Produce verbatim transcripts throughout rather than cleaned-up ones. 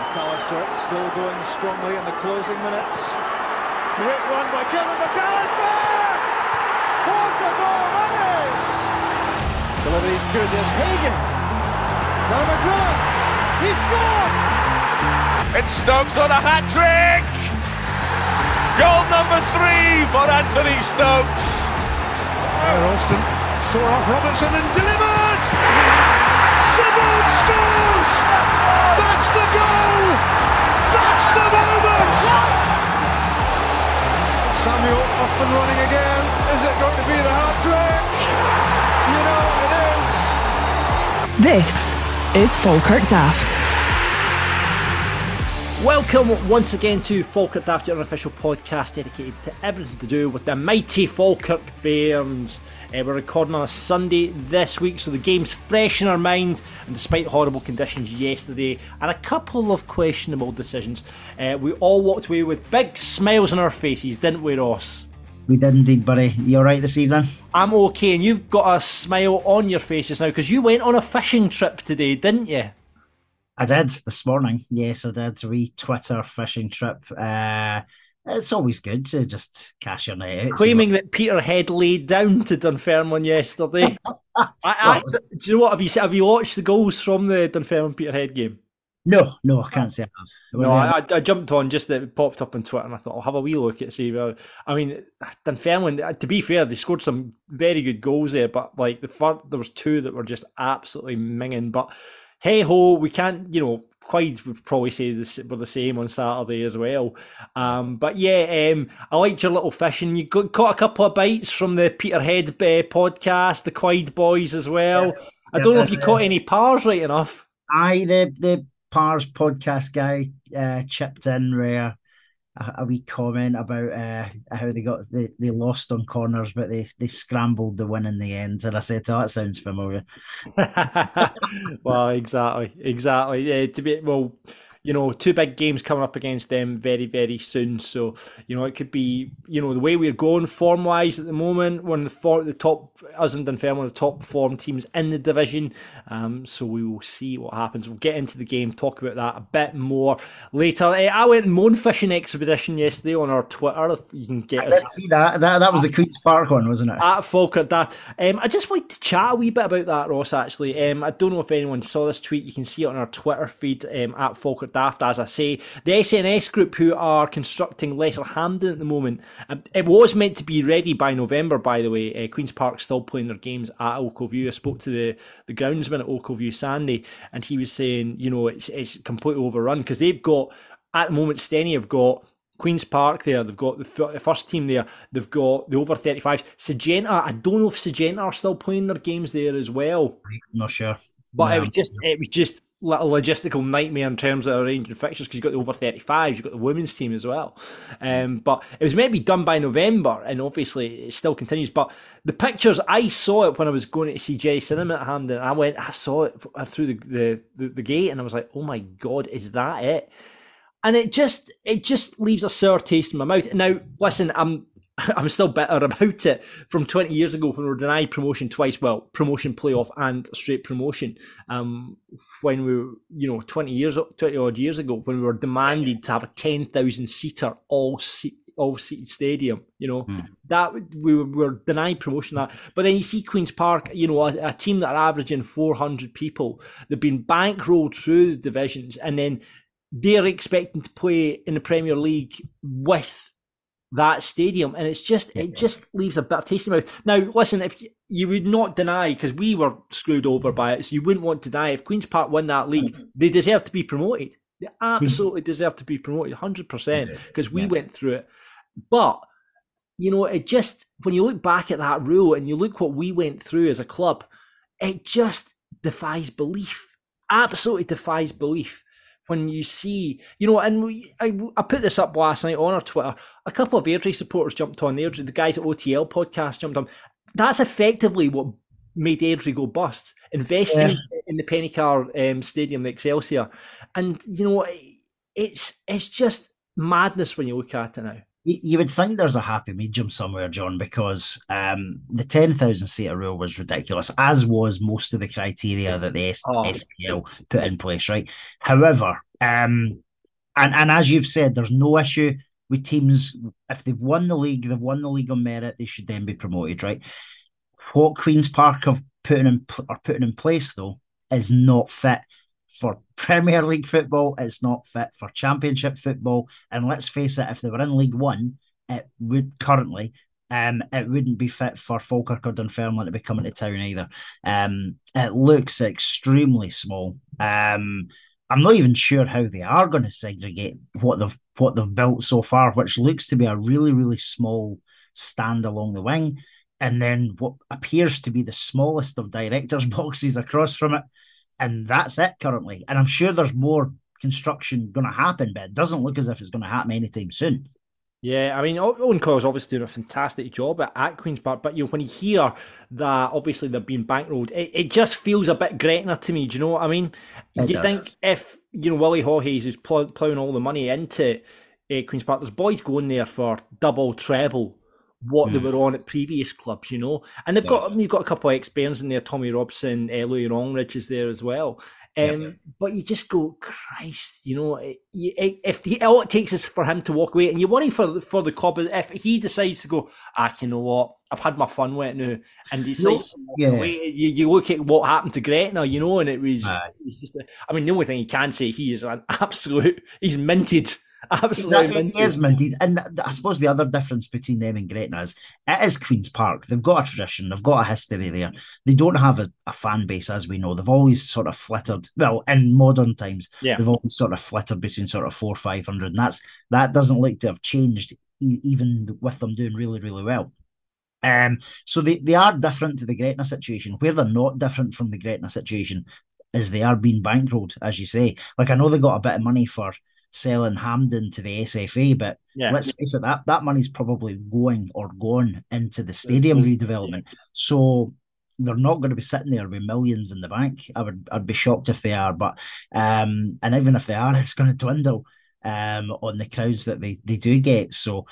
McAllister still going strongly in the closing minutes. Great run by Kevin McAllister! What a goal that is! Delivery's good, there's Hagan. Now McGrillen, he scored! It's Stokes on a hat-trick! Goal number three for Anthony Stokes. Ralston saw off Robertson and delivered! Sibbald scores! That's the goal! That's the moment! Samuel off and running again. Is it going to be the hat-trick? You know it is. This is Falkirk Daft. Welcome once again to Falkirk Daft, your unofficial podcast dedicated to everything to do with the mighty Falkirk Bairns. Uh, we're recording on a Sunday this week, so the game's fresh in our mind, and despite horrible conditions yesterday and a couple of questionable decisions, uh, we all walked away with big smiles on our faces, didn't we, Ross? We did indeed, buddy. You alright this evening? I'm okay, and you've got a smile on your faces now because you went on a fishing trip today, didn't you? I did this morning. Yes, I did. A wee Twitter fishing trip. Uh, it's always good to just cash your night out. Claiming so that Peterhead laid down to Dunfermline yesterday. I, I, do you know what? Have you have you watched the goals from the Dunfermline Peterhead game? No, no, I can't say I have. No, I, I jumped on just that it popped up on Twitter, and I thought I'll have a wee look at see. I mean, Dunfermline. To be fair, they scored some very good goals there, but like the first, there was two that were just absolutely minging, but. Hey ho, we can't, you know, Quaid would probably say this were the same on Saturday as well. Um, but yeah, um, I liked your little fishing. You got, caught a couple of bites from the Peterhead uh, podcast, the Quaid boys as well. Yeah, I don't yeah, know if you uh, caught any pars right enough. Aye, the, the pars podcast guy uh, chipped in where a, a wee comment about uh, how they got they, they lost on corners, but they, they scrambled the win in the end. And I said, "Oh, that sounds familiar." Well, exactly, exactly. Yeah, to be well, you know, two big games coming up against them very, very soon. So you know, it could be, you know, the way we're going form wise at the moment. One of the four, the top, us and Dunfermline, the top form teams in the division. Um, so we will see what happens. We'll get into the game, talk about that a bit more later. Uh, I went on moan fishing expedition yesterday on our Twitter. If you can get. Let's see that. That that was the Queen's Park one, wasn't it? At Falkirk Daft. Um, I just wanted to chat a wee bit about that, Ross. Actually, um, I don't know if anyone saw this tweet. You can see it on our Twitter feed um, at Falkirk Daft. As I say, the S N S group who are constructing Lesser Hampden at the moment. Um, it was meant to be ready by November, by the way. Uh, Queen's Park still playing their games at Oakview. I spoke to the, the groundsman at Oakview, Sandy, and he was saying, you know, it's it's completely overrun because they've got, at the moment, Steny have got Queen's Park there, they've got the, th- the first team there, they've got the over thirty-fives. Syngenta, I don't know if Syngenta are still playing their games there as well. I'm not sure. But no. it was just it was just a logistical nightmare in terms of arranging fixtures because you've got the over thirty-fives, you've got the women's team as well. Um, but it was meant to be done by November, and obviously it still continues. But the pictures, I saw it when I was going to see Jerry Cinnamon at Hampden, and I went, I saw it through the, the, the, the gate, and I was like, oh my God, is that it? And it just it just leaves a sour taste in my mouth. Now, listen, I'm I'm still bitter about it from twenty years ago when we were denied promotion twice. Well, promotion, playoff, and straight promotion. Um, when we were, you know, twenty years, twenty odd years ago, when we were demanded to have a ten thousand seater all seat, all seated stadium. You know, mm. that we were, we were denied promotion. That, but then you see Queen's Park, you know, a, a team that are averaging four hundred people. They've been bankrolled through the divisions, and then they're expecting to play in the Premier League with that stadium, and it's just it just leaves a bitter taste in your mouth. Now, listen, if you, you would not deny, because we were screwed over by it, so you wouldn't want to deny if Queen's Park win that league, they deserve to be promoted. They absolutely deserve to be promoted, one hundred percent, because we yeah. went through it. But you know, it just when you look back at that rule and you look what we went through as a club, it just defies belief. Absolutely defies belief. When you see, you know, and we, I, I put this up last night on our Twitter, a couple of Airdrie supporters jumped on there, the guys at O T L podcast jumped on. That's effectively what made Airdrie go bust, investing yeah. in the Pennycar um, Stadium, the Excelsior. And, you know, it's it's just madness when you look at it now. You would think there's a happy medium somewhere, John, because um, the ten thousand seater rule was ridiculous, as was most of the criteria that the S P L oh. put in place, right? However, Um, and and as you've said, there's no issue with teams if they've won the league, they've won the league on merit. They should then be promoted, right? What Queens Park have putting in are putting in place though is not fit for Premier League football. It's not fit for Championship football. And let's face it, if they were in League One, it would currently um it wouldn't be fit for Falkirk or Dunfermline to be coming to town either. Um, it looks extremely small. Um, I'm not even sure how they are going to segregate what they've what they've built so far, which looks to be a really really small stand along the wing, and then what appears to be the smallest of directors' boxes across from it, and that's it currently. And I'm sure there's more construction going to happen, but it doesn't look as if it's going to happen anytime soon. Yeah, I mean, Owen Coyle's obviously doing a fantastic job at, at Queen's Park, but you know, when you hear that obviously they're being bankrolled, it, it just feels a bit Gretna to me. Do you know what I mean? It you does. think if, you know, Willie Hawheyes is plow, ploughing all the money into uh, Queen's Park, there's boys going there for double, treble what mm. they were on at previous clubs, you know? And they've yeah. got, I mean, you've got a couple of ex-Bairns in there, Tommy Robson, uh, Louis Longridge is there as well. Um, yeah. But you just go, Christ, you know, it, it, if the, all it takes is for him to walk away, and you worry for for the club if he decides to go, ah, you know what, I've had my fun with it now, and he decides no, to walk yeah. away. You, you look at what happened to Gretna, you know, and it was, uh, it was just, a, I mean, the only thing you can say, he is an absolute, he's minted. Absolutely exactly, minted. He is minted. And I suppose the other difference between them and Gretna is it is Queen's Park. They've got a tradition, they've got a history there. They don't have a, a fan base, as we know. They've always sort of flittered, well, in modern times, yeah. they've always sort of flittered between sort of four or five hundred. And that's that doesn't look to have changed, e- even with them doing really, really well. Um, so they, they are different to the Gretna situation. Where they're not different from the Gretna situation is they are being bankrolled, as you say. Like, I know they got a bit of money for selling Hampden to the S F A, but yeah. let's face it, that, that money's probably going or gone into the stadium redevelopment. Yeah. So they're not going to be sitting there with millions in the bank. I would I'd be shocked if they are, but um, and even if they are, it's going to dwindle um, on the crowds that they, they do get. So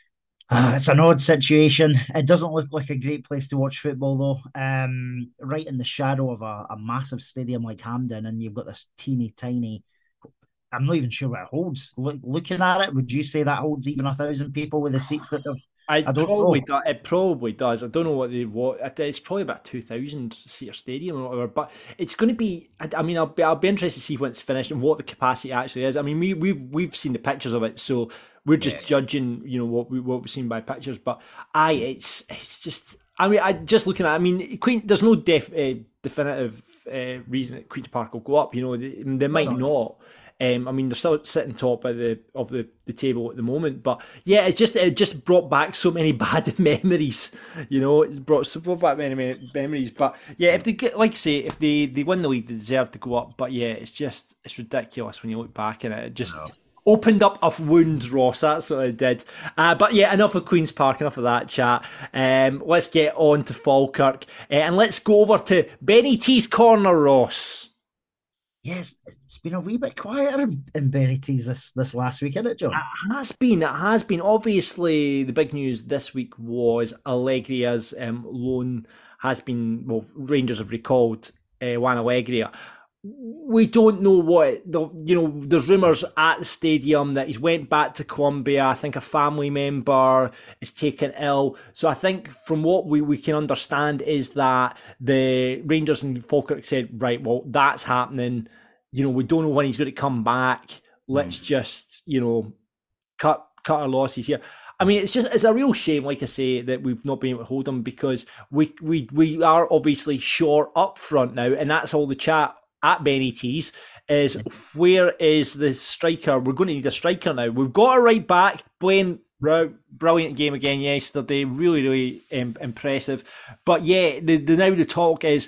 uh, it's an odd situation. It doesn't look like a great place to watch football, though. Um, right in the shadow of a, a massive stadium like Hampden, and you've got this teeny tiny. I'm not even sure what it holds. Look, looking at it, would you say that holds even a thousand people with the seats that have? I, I don't probably know. Do, it probably does. I don't know what they what. It's probably about two thousand seater stadium or whatever. But it's going to be. I, I mean, I'll be I'll be interested to see when it's finished and what the capacity actually is. I mean, we we've we've seen the pictures of it, so we're just yeah. judging, you know, what we what we've seen by pictures. But I, it's it's just. I mean, I just looking at. I mean, Queen. There's no def, uh, definitive uh, reason that Queen's Park will go up. You know, they, they might no, no. not. Um, I mean, they're still sitting top of the of the, the table at the moment, but yeah, it just it just brought back so many bad memories. You know, it brought, so brought back many, many memories. But yeah, if they get, like I say, if they, they win the league, they deserve to go up. But yeah, it's just it's ridiculous when you look back and it. It just no. opened up a wound, Ross. That's what it did. Uh, but yeah, enough of Queen's Park, enough of that chat. Um, let's get on to Falkirk, uh, and let's go over to Benny T's corner, Ross. Yes, it's been a wee bit quieter in, in Benny T's this, this last week, isn't it, John? It has been. It has been. Obviously, the big news this week was Allegria's um, loan has been, well, Rangers have recalled uh, Juan Allegria. We don't know what, the, you know, there's rumours at the stadium that he's went back to Colombia. I think a family member is taken ill. So I think from what we, we can understand is that the Rangers and Falkirk said, right, well, that's happening. You know, we don't know when he's going to come back. Let's mm. just, you know, cut cut our losses here. I mean, it's just, it's a real shame, like I say, that we've not been able to hold him because we we we are obviously short up front now, and that's all the chat at Benny T's is where is the striker? We're going to need a striker now. We've got a right back. Blaine, brilliant game again yesterday. Really, really um, impressive. But yeah, the, the now the talk is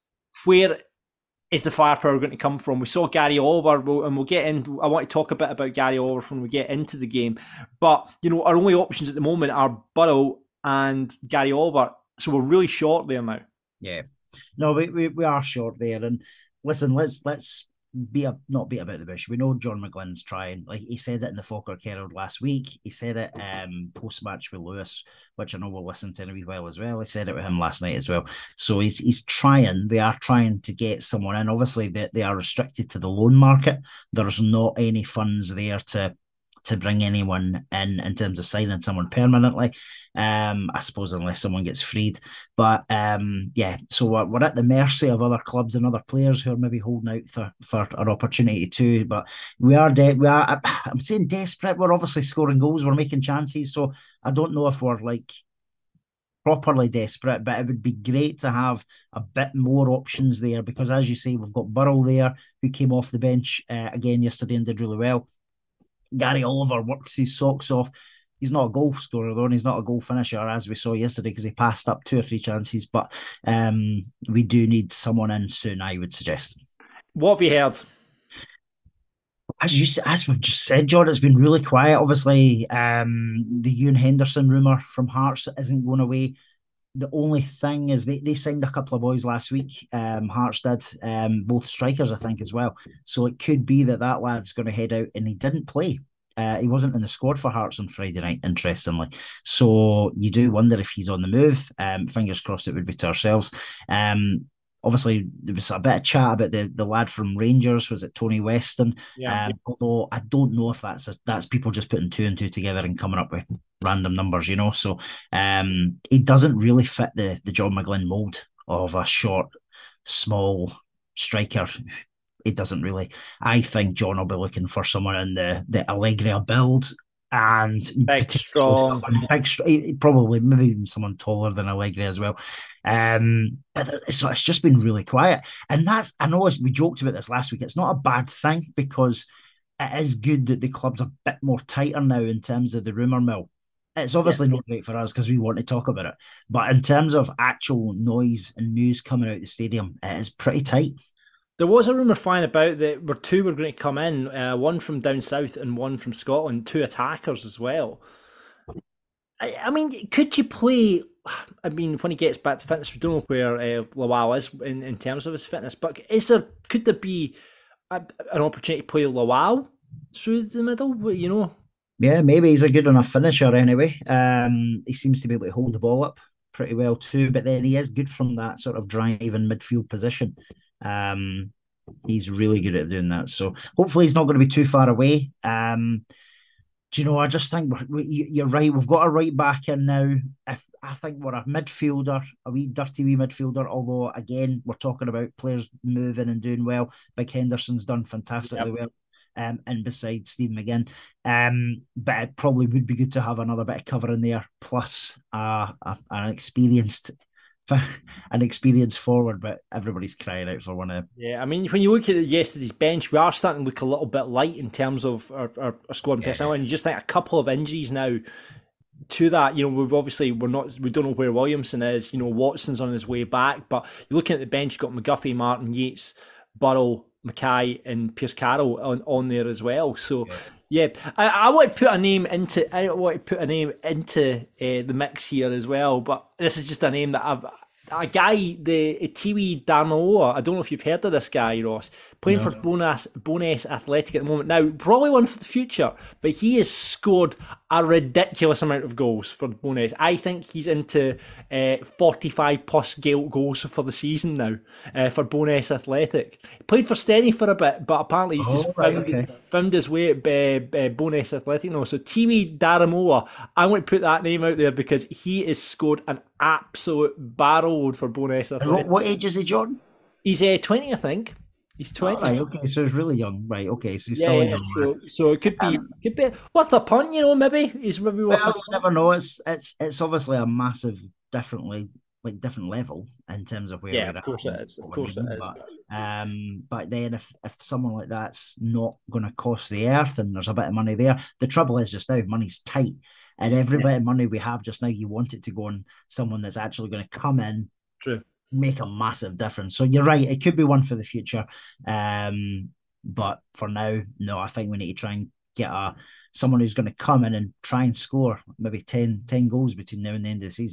where is the firepower going to come from? We saw Gary Oliver, and we'll get in. I want to talk a bit about Gary Oliver when we get into the game. But you know, our only options at the moment are Burrow and Gary Oliver. So we're really short there now. Yeah, no, we we, we are short there, and. Listen, let's let's be a, not beat about the bush. We know John McGlynn's trying. Like he said it in the Falkirk Herald last week. He said it um, post match with Lewis, which I know we'll listen to in a wee while as well. I said it with him last night as well. So he's he's trying. They are trying to get someone in. Obviously, they, they are restricted to the loan market. There's not any funds there to to bring anyone in in terms of signing someone permanently. Um, I suppose unless someone gets freed. But um, yeah, so we're, we're at the mercy of other clubs and other players who are maybe holding out for, for an opportunity too. But we are de- we are. I'm saying desperate. We're obviously scoring goals. We're making chances. So I don't know if we're like properly desperate, but it would be great to have a bit more options there because, as you say, we've got Burrell there who came off the bench uh, again yesterday and did really well. Gary Oliver works his socks off. He's not a goal scorer though, and he's not a goal finisher as we saw yesterday because he passed up two or three chances. But um, we do need someone in soon, I would suggest. What have you heard? As you as we've just said, John, it's been really quiet. Obviously, um, the Ewan Henderson rumour from Hearts isn't going away. The only thing is they, they signed a couple of boys last week. Um, Hearts did, um, both strikers, I think, as well. So it could be that that lad's going to head out, and he didn't play. Uh, he wasn't in the squad for Hearts on Friday night, interestingly. So you do wonder if he's on the move. Um, fingers crossed it would be to ourselves. Um, obviously, there was a bit of chat about the, the lad from Rangers. Was it Tony Weston? Yeah. Um, although I don't know if that's a, that's people just putting two and two together and coming up with random numbers, you know. So um, he doesn't really fit the the John McGlynn mould of a short, small striker. It doesn't really. I think John will be looking for someone in the the Allegria build and big, strong, big, probably maybe even someone taller than Allegria as well. Um, but it's, it's just been really quiet, and that's I know we joked about this last week. It's not a bad thing because it is good that the club's a bit more tighter now in terms of the rumour mill. It's obviously yeah. not great for us because we want to talk about it, but in terms of actual noise and news coming out of the stadium, it is pretty tight. There was a rumour flying about that where two were going to come in, uh, one from down south and one from Scotland, two attackers as well. I, I mean, could you play... I mean, when he gets back to fitness, we don't know where uh, Lawal is in, in terms of his fitness, but is there could there be a, an opportunity to play Lawal through the middle, you know? Yeah, maybe he's a good enough finisher anyway. Um, he seems to be able to hold the ball up pretty well too, but then he is good from that sort of driving midfield position. Um, he's really good at doing that. So hopefully he's not going to be too far away. Um, do you know, I just think we're, we, you're right. We've got a right back in now. If I think we're a midfielder, a wee dirty wee midfielder, although again, we're talking about players moving and doing well. Big Henderson's done fantastically yep. well. Um, and besides Steve McGinn, um, but it probably would be good to have another bit of cover in there, plus uh, a, an experienced an experienced forward, but everybody's crying out for one of them. Yeah, I mean, when you look at yesterday's bench, we are starting to look a little bit light in terms of our, our, our squad and yeah. personnel, and you just think a couple of injuries now to that. You know, we've obviously, we're not, we don't know where Williamson is, you know, Watson's on his way back, but you're looking at the bench, you've got McGuffey, Martin, Yates, Burrell, Mackay and Pierce Carroll on, on there as well. So yeah, yeah I, I want to put a name into I want to put a name into uh, the mix here as well. But this is just a name that I've a guy, the Tiwi Darmaloa. I don't know if you've heard of this guy, Ross, playing no. for Bonas Bowness Athletic at the moment. Now, probably one for the future, but he has scored a ridiculous amount of goals for Bowness. I think he's into uh, forty-five plus goals for the season now uh, for Bowness Athletic. He played for Steny for a bit, but apparently he's just oh, right, found, okay. found his way at uh, uh, Bowness Athletic now. So Tiwi Darmaloa, I want to put that name out there because he has scored an absolute barrel for Bowness Athletic. What, what age is he, John? He's uh, twenty, I think. He's twenty. Oh, right, okay, so he's really young. Right, okay, so he's yeah, still yeah, young. So, so it could be, um, could be worth a punt, you know. Maybe he's maybe worth. Well, a you never know. It's it's it's obviously a massive, differently like different level in terms of where. Yeah, of course it is. Of course it is. But, um, but then if if someone like that's not going to cost the earth and there's a bit of money there, the trouble is just now money's tight, and every yeah. bit of money we have just now, you want it to go on someone that's actually going to come in. True. Make a massive difference. So you're right, it could be one for the future. Um, but for now, no, I think we need to try and get a someone who's going to come in and try and score maybe ten, ten goals between now and the end of the season.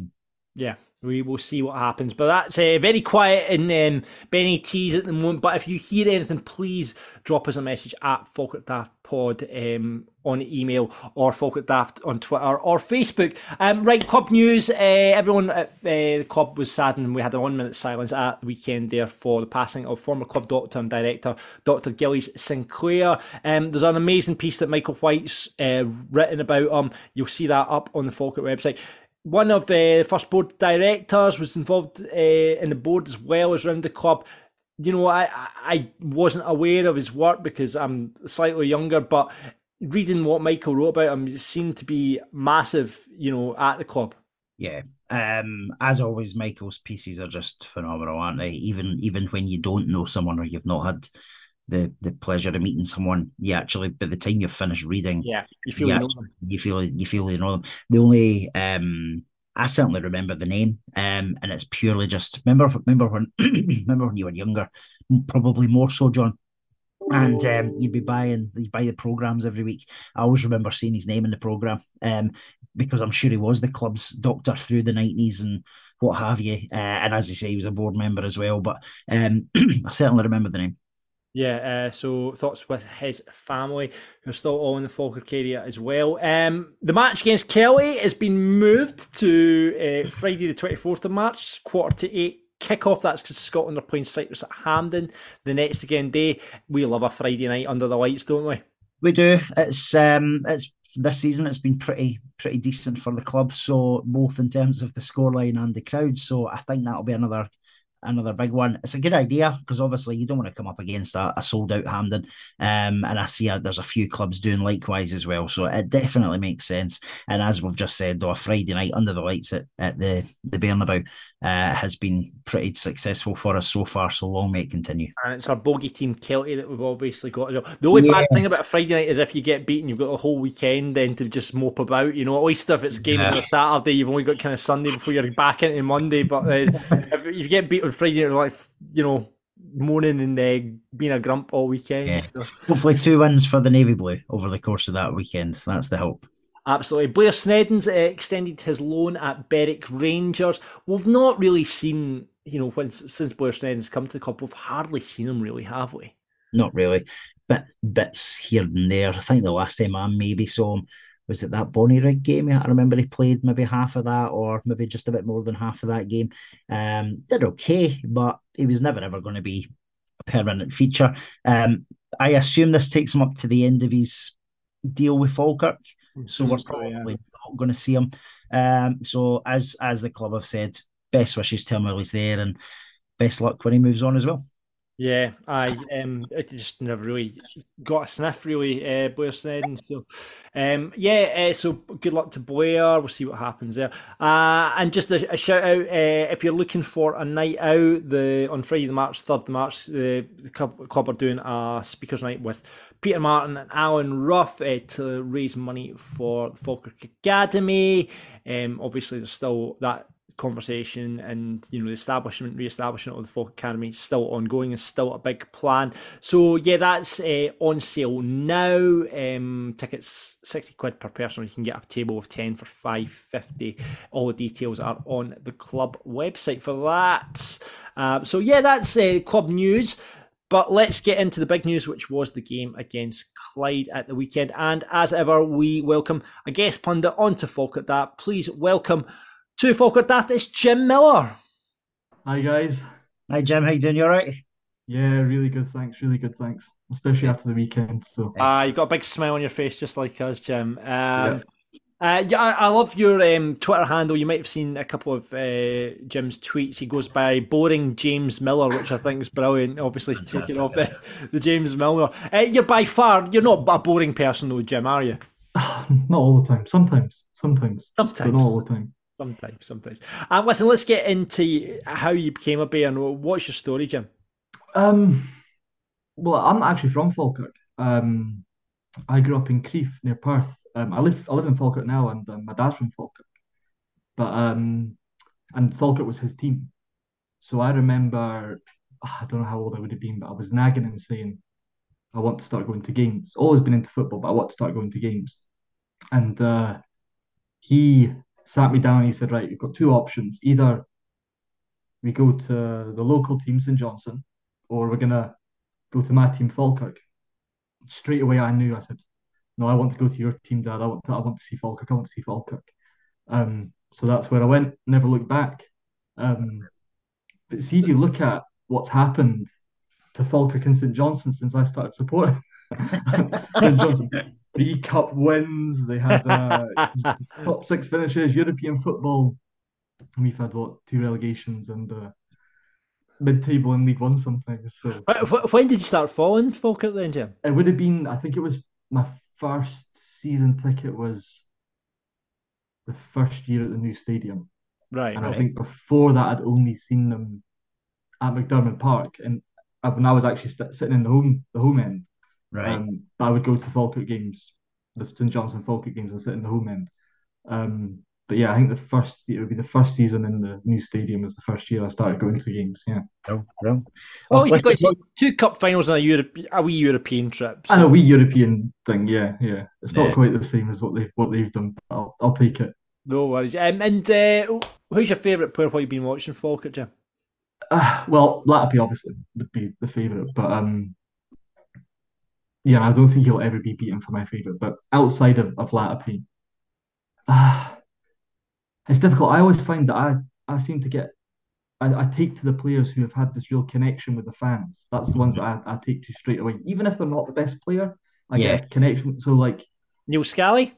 Yeah, we will see what happens. But that's uh, very quiet in um, Benny T's at the moment. But if you hear anything, please drop us a message at Falkirk Daft Pod um, on email, or Falkirk Daft on Twitter or Facebook. Um, right, club news. Uh, everyone at uh, the club was saddened. We had a one minute silence at the weekend there for the passing of former club doctor and director Doctor Gillies Sinclair. Um, there's an amazing piece that Michael White's uh, written about him. You'll see that up on the Falkirk website. One of the first board directors was involved uh, in the board as well as around the club. You know, I, I wasn't aware of his work because I'm slightly younger, but reading what Michael wrote about him seemed to be massive, you know, at the club. Yeah. Um, as always, Michael's pieces are just phenomenal, aren't they? Even even when you don't know someone or you've not had the the pleasure of meeting someone, you actually, by the time you've finished reading, yeah, you feel you, you know actually, you feel you feel you know them. The only um, I certainly remember the name, um, and it's purely just remember remember when remember when you were younger, probably more so, John. And um, you'd be buying you'd buy the programs every week. I always remember seeing his name in the program, um, because I'm sure he was the club's doctor through the nineties and what have you. Uh, and as I say, he was a board member as well. But um, I certainly remember the name. Yeah, uh, so thoughts with his family, who are still all in the Falkirk area as well. Um, the match against Kelly has been moved to uh, Friday the twenty-fourth of March, quarter to eight kickoff. That's because Scotland are playing Cyprus at Hampden the next again day. We love a Friday night under the lights, don't we? We do. It's um, it's this season. It's been pretty pretty decent for the club. So both in terms of the scoreline and the crowd. So I think that'll be another. Another big one. It's a good idea because obviously you don't want to come up against a, a sold out Hampden, um, and I see a, there's a few clubs doing likewise as well. So it definitely makes sense. And as we've just said, though, a Friday night under the lights at, at the the Bernabeu uh, has been pretty successful for us so far. So long may it continue. And it's our bogey team Kelty that we've obviously got. The only yeah. bad thing about a Friday night is if you get beaten, you've got a whole weekend then to just mope about. You know, at least if it's games yeah. on a Saturday, you've only got kind of Sunday before you're back into Monday. But uh, if you get beat on Friday night, like, you know, moaning and uh, being a grump all weekend. Yeah. So. Hopefully two wins for the Navy Blue over the course of that weekend. That's the hope. Absolutely. Blair Snedden's uh, extended his loan at Berwick Rangers. We've not really seen, you know, when since Blair Snedden's come to the club, we've hardly seen him really, have we? Not really. Bit, bits here and there. I think the last time I maybe saw him was it that Bonnyrigg game. I remember he played maybe half of that or maybe just a bit more than half of that game. Um, did okay, but he was never ever going to be a permanent feature. Um, I assume this takes him up to the end of his deal with Falkirk. So we're probably not going to see him. Um, so as as the club have said, best wishes to him while he's there, and best luck when he moves on as well. Yeah, I um, it just never really got a sniff, really, uh, Blair Snedden. So, um, yeah, uh, so good luck to Blair. We'll see what happens there. Uh, and just a, a shout out, uh, if you're looking for a night out, the on Friday the March, third of March, the, the club, club are doing a speakers night with Peter Martin and Alan Ruff uh, to raise money for the Falkirk Academy. Um, obviously, there's still that conversation and, you know, the establishment re-establishment of the Falkirk Academy is still ongoing, is still a big plan. So yeah, that's uh, on sale now. Um, tickets sixty quid per person. You can get a table of ten for five fifty. All the details are on the club website for that. Um, so yeah, that's uh, club news. But let's get into the big news, which was the game against Clyde at the weekend. And as ever, we welcome a guest pundit onto Falkirk Daft. Please welcome to Falkirk Daft, it's Jim Miller. Hi guys. Hi Jim, how you doing? You all right? Yeah, really good, thanks. Really good, thanks. Especially after the weekend. So, uh, you've got a big smile on your face, just like us, Jim. Um, yeah. Uh, yeah, I, I love your um, Twitter handle. You might have seen a couple of uh, Jim's tweets. He goes by Boring James Miller, which I think is brilliant. Obviously, taking off the, the James Miller. Uh, you're by far, you're not a boring person though, Jim, are you? Not all the time. Sometimes. Sometimes. Sometimes. But not all the time. Sometimes, sometimes. Um, listen, let's get into how you became a Bear. And what's your story, Jim? Um, well, I'm not actually from Falkirk. Um, I grew up in Crieff near Perth. Um, I live I live in Falkirk now, and um, my dad's from Falkirk. But um, and Falkirk was his team. So I remember, I don't know how old I would have been, but I was nagging him saying, I want to start going to games. Always been into football, but I want to start going to games. And uh, he sat me down and he said, right, you've got two options. Either we go to the local team, St Johnstone, or we're going to go to my team, Falkirk. Straight away, I knew, I said, no, I want to go to your team, Dad. I want to, I want to see Falkirk. I want to see Falkirk. Um, so that's where I went, never looked back. Um, but see, if you look at what's happened to Falkirk and St Johnstone since I started supporting St Johnstone, three cup wins, they had uh, top six finishes, European football, and we've had what two relegations and uh, mid-table in League One sometimes. So when did you start following Falkirk then, Jim? It would have been, I think it was my first season ticket was the first year at the new stadium. Right. And right. I think before that, I'd only seen them at McDermott Park, and when I was actually st- sitting in the home the home end. Right. Um, I would go to Falkirk games, the St Johnstone Falkirk games, and sit in the home end. Um, but yeah, I think the first it would be the first season in the new stadium was the first year I started going to games. Yeah. Oh, well, well you've got two cup finals and a Europe, a wee European trip. So. And a wee European thing. Yeah, yeah. It's not yeah. quite the same as what they've what they've done. But I'll I'll take it. No worries. Um, and uh, who's your favourite player while you've been watching Falkirk, Jim? Uh, well, Latapy obviously would be the favourite, but um, yeah, I don't think he'll ever be beaten for my favourite. But outside of, of Latapy, uh, it's difficult. I always find that I, I seem to get, I, I take to the players who have had this real connection with the fans. That's the ones that I, I take to straight away. Even if they're not the best player, I yeah. get a connection. So like Neil Scally?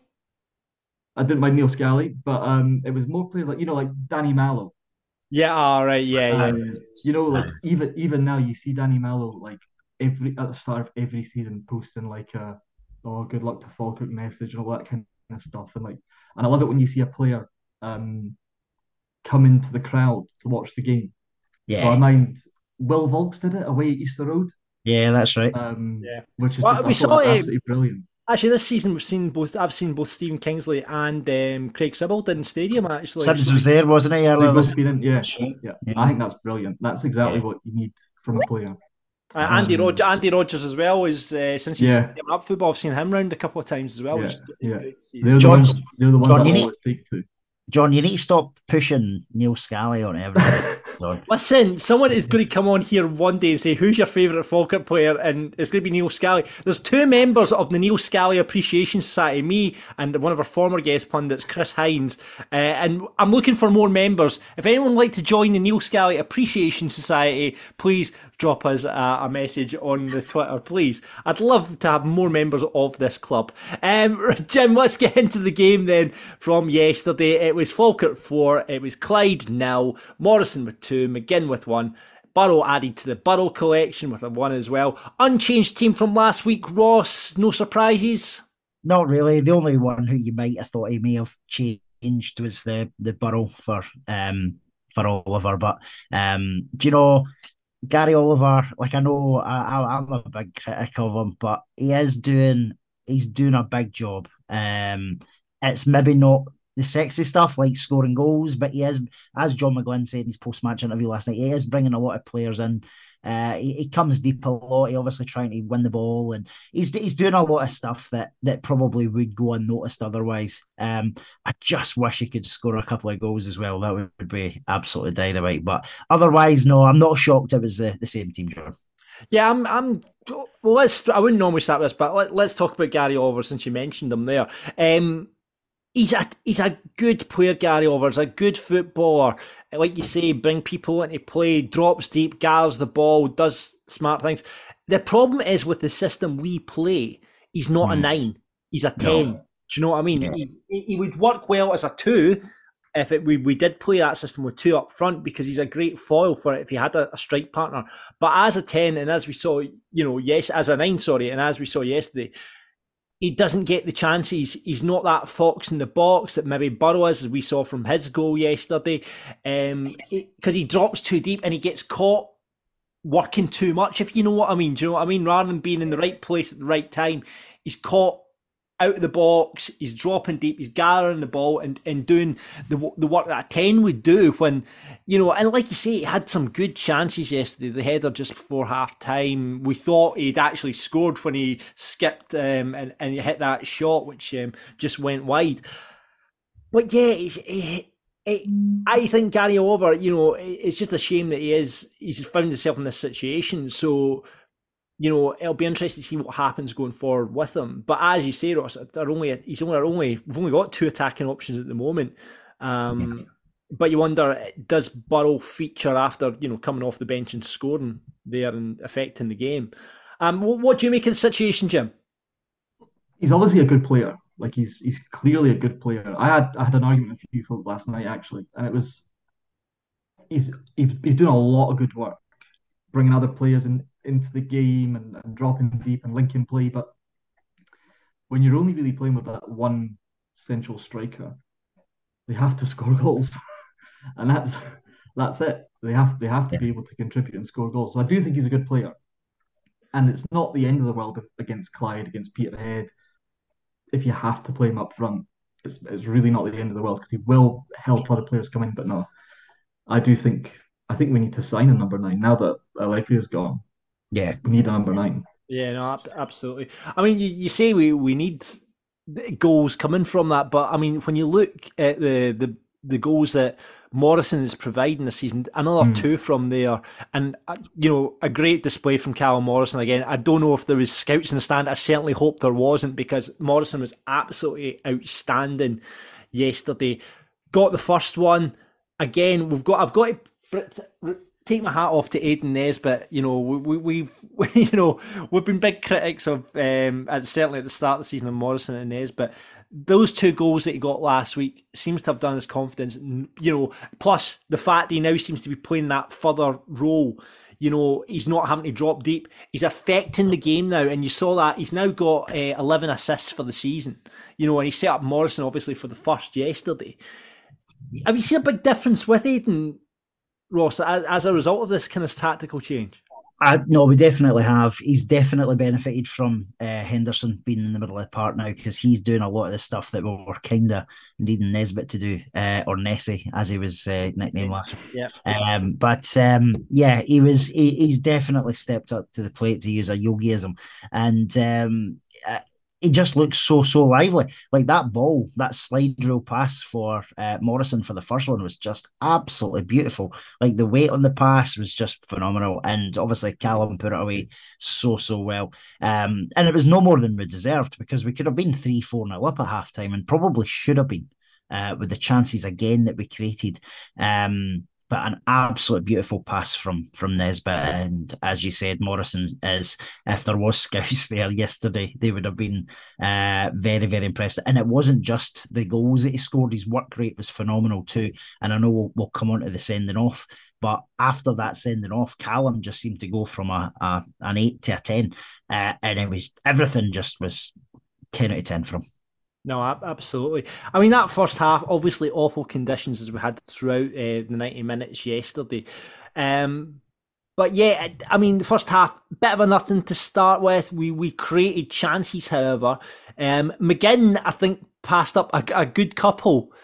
I didn't mind Neil Scally, but um, it was more players like, you know, like Danny Mallow. Yeah, all right, yeah, um, yeah. You know, like even even now you see Danny Mallow like every at the start of every season posting like a oh good luck to Falkirk message and all that kind of stuff, and like and I love it when you see a player um come into the crowd to watch the game. Yeah. So I mind Will Volks did it away at Easter Road. Yeah, that's right. Um, yeah. Which is well, just, we saw it absolutely brilliant. Actually, this season we've seen both. I've seen both Stephen Kingsley and um, Craig Sibbald in stadium. Actually, Sibbs was there, wasn't he? Earlier this in, yeah, yeah. yeah, yeah. I think that's brilliant. That's exactly yeah. what you need from a player. Uh, Andy Rog- Andy Rogers as well is uh, since he's yeah. given up football. I've seen him round a couple of times as well. Yeah, which is, yeah. Great to see. They're, the John, ones, they're the ones John, I need, always take to. John, you need to stop pushing Neil Scally on everybody. Listen, someone is going to come on here one day and say, who's your favourite Falkirk player? And it's going to be Neil Scally. There's two members of the Neil Scally Appreciation Society, me and one of our former guest pundits, Chris Hines. Uh, and I'm looking for more members. If anyone would like to join the Neil Scally Appreciation Society, please drop us a, a message on the Twitter, please. I'd love to have more members of this club. Um, Jim, let's get into the game then from yesterday. It was Falkirk four, it was Clyde nil, Morrison with two, McGinn with one. Burrow added to the Burrow collection with a one as well. Unchanged team from last week. Ross, no surprises? Not really. The only one who you might have thought he may have changed was the the Burrow for um for Oliver. But um, do you know, Gary Oliver, like I know I, I'm a big critic of him, but he is doing he's doing a big job. Um, it's maybe not the sexy stuff like scoring goals, but he is, as John McGlynn said in his post-match interview last night, he is bringing a lot of players in. Uh, he, he comes deep a lot. He obviously trying to win the ball, and he's he's doing a lot of stuff that that probably would go unnoticed otherwise. Um, I just wish he could score a couple of goals as well. That would be absolutely dynamite. But otherwise, no, I'm not shocked it was the, the same team, John. Yeah, I'm. I'm. Well, let's. I wouldn't normally start this, but let, let's talk about Gary Oliver since you mentioned him there. Um, He's a he's a good player, Gary Oliver. He's a good footballer. Like you say, bring people into play, drops deep, guards the ball, does smart things. The problem is with the system we play, he's not mm. a nine. He's a ten. No. Do you know what I mean? Yeah. He, he would work well as a two if it, we, we did play that system with two up front, because he's a great foil for it if he had a, a strike partner. But as a ten, and as we saw, you know, yes, as a nine, sorry, and as we saw yesterday, he doesn't get the chances. He's not that fox in the box that maybe Burrow is, as we saw from his goal yesterday, um, because he drops too deep and he gets caught working too much, if you know what I mean. Do you know what I mean? Rather than being in the right place at the right time, he's caught out of the box, he's dropping deep, he's gathering the ball and, and doing the the work that a ten would do when, you know, and like you say, he had some good chances yesterday. The header just before half time, we thought he'd actually scored when he skipped um, and, and he hit that shot, which um, just went wide. but yeah, it's, it, it, I think Gary Oliver, you know, it's just a shame that he is, he's found himself in this situation. So, you know, it'll be interesting to see what happens going forward with him. But as you say, Ross, they're only, he's only, only, we've only got two attacking options at the moment. Um, yeah. But you wonder, does Burrell feature after, you know, coming off the bench and scoring there and affecting the game? Um, what, what do you make of the situation, Jim? He's obviously a good player. Like he's he's clearly a good player. I had I had an argument with a few folk last night actually, and it was he's he's, he's doing a lot of good work, bringing other players in into the game and, and dropping deep and linking play. But when you're only really playing with that one central striker, they have to score goals. And that's that's it. They have they have to be able to contribute and score goals. So I do think he's a good player, and it's not the end of the world against Clyde, against Peterhead. If you have to play him up front, it's, it's really not the end of the world because he will help other players come in. But no, I do think I think we need to sign a number nine now that Allegri is gone. Yeah, we need a number nine. Yeah, no, absolutely. I mean, you, you say we we need goals coming from that, but I mean, when you look at the the the goals that Morrison is providing this season, another mm. two from there, and you know, a great display from Callum Morrison again. I don't know if there was scouts in the stand. I certainly hope there wasn't, because Morrison was absolutely outstanding yesterday. Got the first one again. We've got. I've got to take my hat off to Aidan Nesbitt. You know, we, we we've you know we've been big critics of um, at, certainly at the start of the season of Morrison and Nesbitt. Those two goals that he got last week seems to have done his confidence, you know, plus the fact that he now seems to be playing that further role. You know, he's not having to drop deep. He's affecting the game now, and you saw that. He's now got uh, eleven assists for the season. You know, and he set up Morrison, obviously, for the first yesterday. Have you seen a big difference with Aidan, Ross, as, as a result of this kind of tactical change? I, no, we definitely have. He's definitely benefited from uh, Henderson being in the middle of the park now, because he's doing a lot of the stuff that we were kind of needing Nesbitt to do, uh, or Nessie, as he was uh, nicknamed last year. Yeah. Um, but um, yeah, he was. He, he's definitely stepped up to the plate, to use a Yogiism, and um, uh, he just looks so, so lively. Like that ball, that slide rule pass for uh, Morrison for the first one was just absolutely beautiful. Like the weight on the pass was just phenomenal. And obviously Callum put it away so, so well. Um, and it was no more than we deserved, because we could have been three four nil up at halftime, and probably should have been uh, with the chances again that we created. Um, But an absolute beautiful pass from from Nesbitt. And as you said, Morrison is, if there was scouts there yesterday, they would have been uh, very, very impressed. And it wasn't just the goals that he scored. His work rate was phenomenal too. And I know we'll, we'll come on to the sending off, but after that sending off, Callum just seemed to go from a, a an eight to a ten. Uh, and it was, everything just was ten out of ten for him. No, absolutely. I mean, that first half, obviously awful conditions as we had throughout uh, the ninety minutes yesterday. Um, but yeah, I mean, the first half, bit of a nothing to start with. We we created chances, however. Um, McGinn, I think, passed up a, a good couple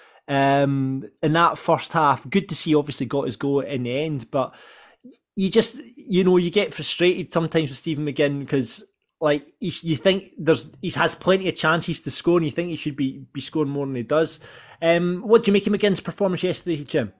um, in that first half. Good to see, obviously, got his goal in the end. But you just, you know, you get frustrated sometimes with Stephen McGinn, because like you, you think there's he has plenty of chances to score, and you think he should be be scoring more than he does. Um, what do you make of McGinn's performance yesterday, Jim?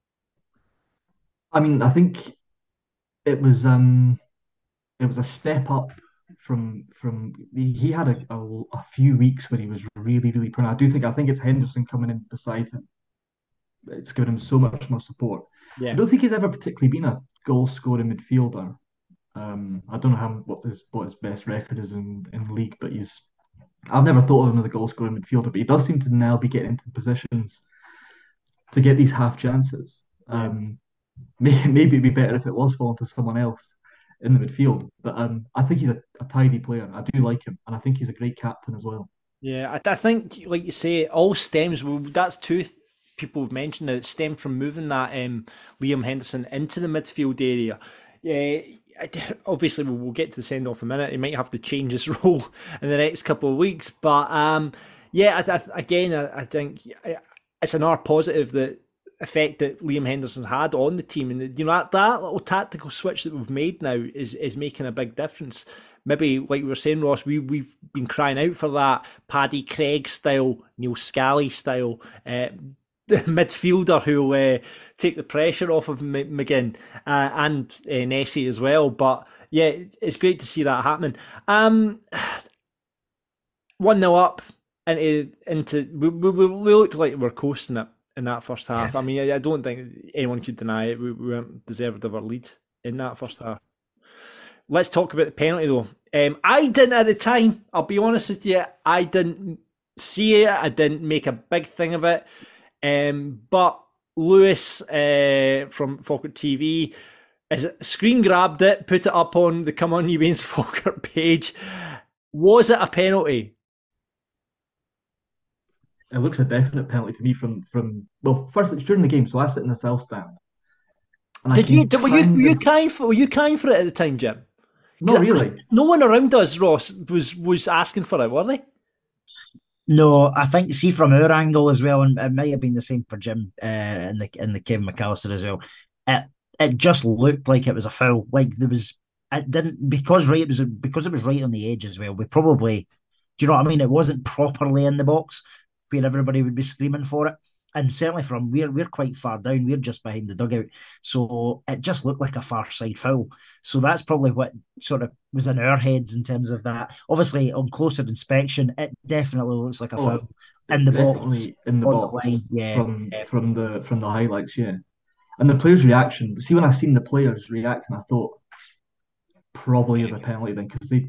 I mean, I think it was um, it was a step up from from he had a, a, a few weeks where he was really really poor. I do think I think it's Henderson coming in beside him. It's given him so much more support. Yeah. I don't think he's ever particularly been a goal scoring midfielder. Um, I don't know how what his what his best record is in, in the league, but he's I've never thought of him as a goal scoring midfielder, but he does seem to now be getting into positions to get these half chances. Um, maybe, maybe it'd be better if it was falling to someone else in the midfield, but um, I think he's a, a tidy player. I do like him, and I think he's a great captain as well. Yeah, I, I think, like you say, it all stems. Well, that's two th- people have mentioned that it stemmed from moving that um, Liam Henderson into the midfield area. Yeah. Obviously, we'll get to the send off in a minute. He might have to change his role in the next couple of weeks, but um, yeah, I, I, again, I, I think it's an R positive, that effect that Liam Henderson's had on the team, and you know that, that little tactical switch that we've made now is is making a big difference. maybe like we were saying, Ross, we we've been crying out for that Paddy Craig style, Neil Scally style uh, midfielder who'll uh, take the pressure off of M- McGinn uh, and uh, Nessie as well. But yeah, it's great to see that happening. Um, one nil up into into we, we we looked like we were coasting it in that first half. Yeah. I mean, I, I don't think anyone could deny it. We, we weren't deserved of our lead in that first half. Let's talk about the penalty though. Um, I didn't at the time. I'll be honest with you. I didn't see it. I didn't make a big thing of it. Um, but Lewis uh, from Falkirk T V is screen grabbed it, put it up on the Come On You Baines Falkirk page. Was it a penalty? It looks a definite penalty to me from from well, first it's during the game, so I sit in the south stand. And Did you were you were you crying for were you crying for it at the time, Jim? Not really. No one around us, Ross, was was asking for it, were they? No, I think see from our angle as well, and it might have been the same for Jim uh, and the and the Kevin McAllister as well. It it just looked like it was a foul. Like there was, it didn't because right it was because it was right on the edge as well. We probably, do you know what I mean? It wasn't properly in the box where everybody would be screaming for it. And certainly from we're we're quite far down, we're just behind the dugout, so it just looked like a far side foul. So that's probably what sort of was in our heads in terms of that. Obviously, on closer inspection, it definitely looks like a oh, foul in the box, in the box, the line, yeah, from yeah. from the from the highlights, yeah. And the players' reaction. See, when I seen the players reacting, I thought probably is a penalty then because they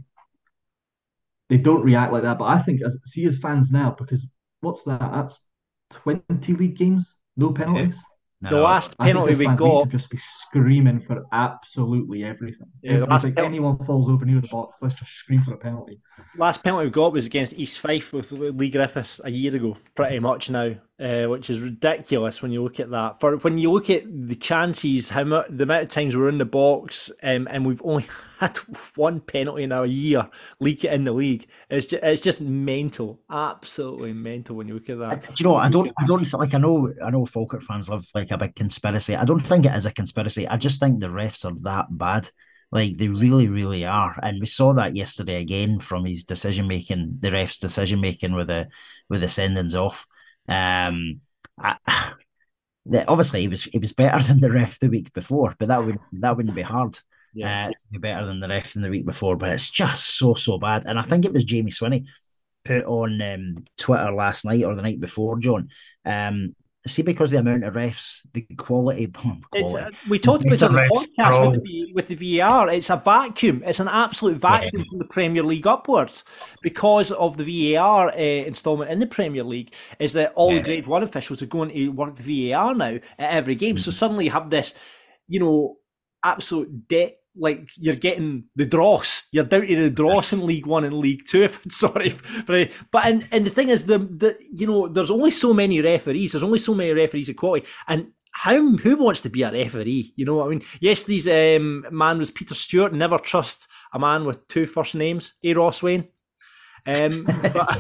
they don't react like that. But I think as see as fans now, because what's that? That's twenty league games, no penalties. No, the last penalty we got to just be screaming for absolutely everything. Yeah, everything. Pen- anyone falls over near the box, let's just scream for a penalty. Last penalty we got was against East Fife with Lee Griffiths a year ago, pretty much now, uh, which is ridiculous when you look at that. For when you look at the chances, how much the amount of times we're in the box, um, and we've only had one penalty in a year, leak it in the league. It's just it's just mental, absolutely mental when you look at that. Do you know? I don't, I don't like. I know, I know. Falkirk fans love like a big conspiracy. I don't think it is a conspiracy. I just think the refs are that bad. Like they really, really are, and we saw that yesterday again from his decision making, the refs' decision making with the with the sendings off. Um, I, the, obviously he was he was better than the ref the week before, but that would that wouldn't be hard. Yeah, uh, to be better than the ref in the week before, but it's just so so bad. And I think it was Jamie Swinney put on um, Twitter last night or the night before, John. Um, See, because the amount of refs, the quality. quality. Uh, we talked about it on the podcast with the, with the V A R. It's a vacuum. It's an absolute vacuum yeah. from the Premier League upwards because of the V A R uh, instalment in the Premier League. Is that all yeah. the Grade One officials are going to work the V A R now at every game? Mm-hmm. So suddenly you have this, you know, absolute debt. Like you're getting the dross, you're down to the dross in League One and League Two. If sorry, but but and, and the thing is, the the you know, there's only so many referees. There's only so many referees at quality, and how who wants to be a referee? You know what I mean? Yesterday's um, man was Peter Stewart. Never trust a man with two first names. Eh, Ross Wayne. Um, but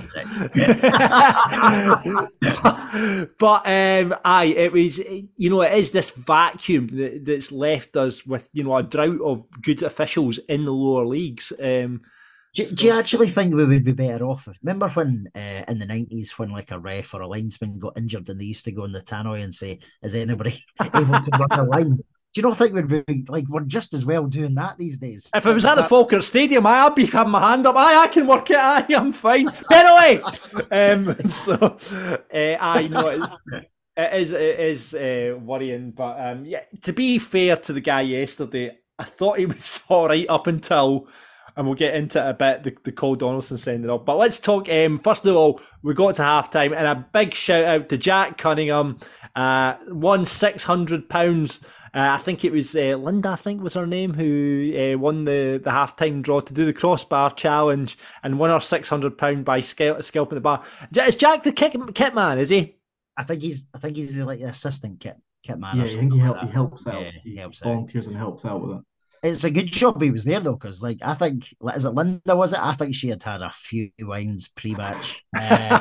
but um, aye, it was, you know, it is this vacuum that, that's left us with, you know, a drought of good officials in the lower leagues. Um, do, so, do you actually think we would be better off? Remember when uh, in the nineties when like a ref or a linesman got injured and they used to go in the tannoy and say, "Is anybody able to run a line?" Do you not think we'd be like we're just as well doing that these days? If it was at the Falkirk Stadium, I'd be having my hand up. Aye, I can work it. Aye, I'm fine. Penalty. um, so, uh, I know it, it is it is uh, worrying, but um, yeah. To be fair to the guy yesterday, I thought he was all right up until, and we'll get into it a bit. The, the Cole Donaldson sending off. But let's talk. Um, first of all, we got to half time, and a big shout out to Jack Cunningham. Uh, won six hundred pounds. Uh, I think it was uh, Linda, I think was her name, who uh, won the, the half-time draw to do the crossbar challenge and won her six hundred pounds by scalp, scalping the bar. Is Jack the kit, kit man, is he? I think he's I think he's like the assistant kit, kit man. Yeah, or I think he, help, like he helps out. Yeah, he helps volunteers out. and helps out with it. It's a good job he was there though, because like I think, is it Linda? Was it? I think she had had a few wines pre-match. Uh,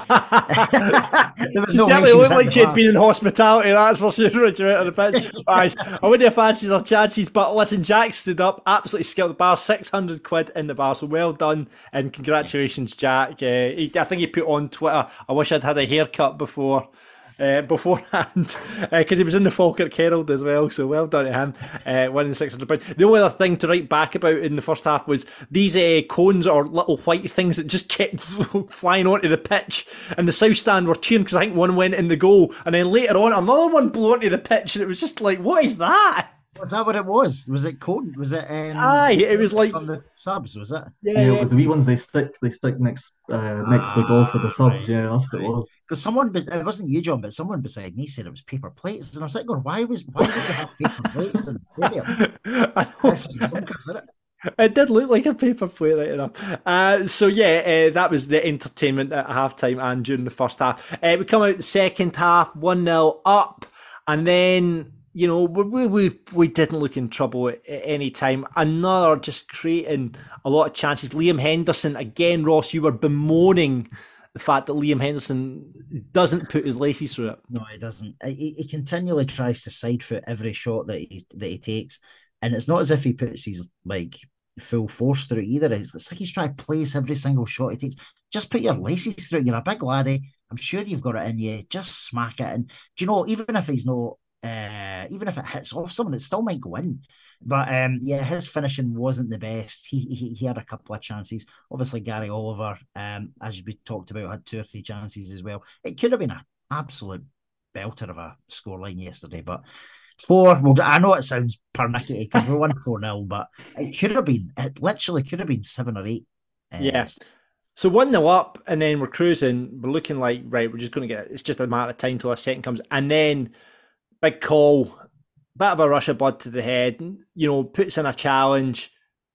there was She no way certainly she was looked like hitting she the had been in hospitality, that's for sure, when she went on the pitch. Aye, I wouldn't have fancied her chances, but listen, Jack stood up, absolutely scaled the bar, six hundred quid in the bar, so well done, and congratulations, Jack. Uh, he, I think he put on Twitter, I wish I'd had a haircut before. Uh, beforehand, because uh, he was in the Falkirk Herald as well, so well done to him, uh, winning six hundred pounds. The only other thing to write back about in the first half was these uh, cones or little white things that just kept flying onto the pitch, and the South Stand were cheering because I think one went in the goal, and then later on another one blew onto the pitch, and it was just like, what is that? Was that what it was? Was it code? Was it? Um, Aye, it was like from the subs. Was it? Yeah, Yeah, yeah. it was the wee ones they stick they stick next uh, next to the goal for the subs. right, Yeah, that's what it was. Because someone, it wasn't you, John, but someone beside me said it was paper plates, and I was like, going, why was why would they have paper plates in the stadium? I know. This is bonkers, isn't it? It did look like a paper plate, right enough. Uh, so yeah, uh, that was the entertainment at halftime and during the first half. Uh, we come out the second half, one nil up, and then you know we we we didn't look in trouble at, at any time. Another just creating a lot of chances. Liam Henderson again, Ross. You were bemoaning the fact that Liam Henderson doesn't put his laces through it. No, he doesn't. He, he continually tries to side foot every shot that he that he takes, and it's not as if he puts his like full force through it either. It's, it's like he's trying to place every single shot he takes. Just put your laces through it. You're a big laddie. I'm sure you've got it in you. Just smack it. And do you know, even if he's not, uh, even if it hits off someone, it still might go in. But um, yeah, his finishing wasn't the best. He, he he had a couple of chances. Obviously, Gary Oliver, um, as we talked about, had two or three chances as well. It could have been an absolute belter of a scoreline yesterday, but four. Well, I know it sounds pernickety because we won four nil, but it could have been. It literally could have been seven or eight. Uh, Yes. So one nil up, and then we're cruising. We're looking like right. We're just going to get. It's just a matter of time till a second comes, and then big call, bit of a rush of blood to the head. You know, puts in a challenge.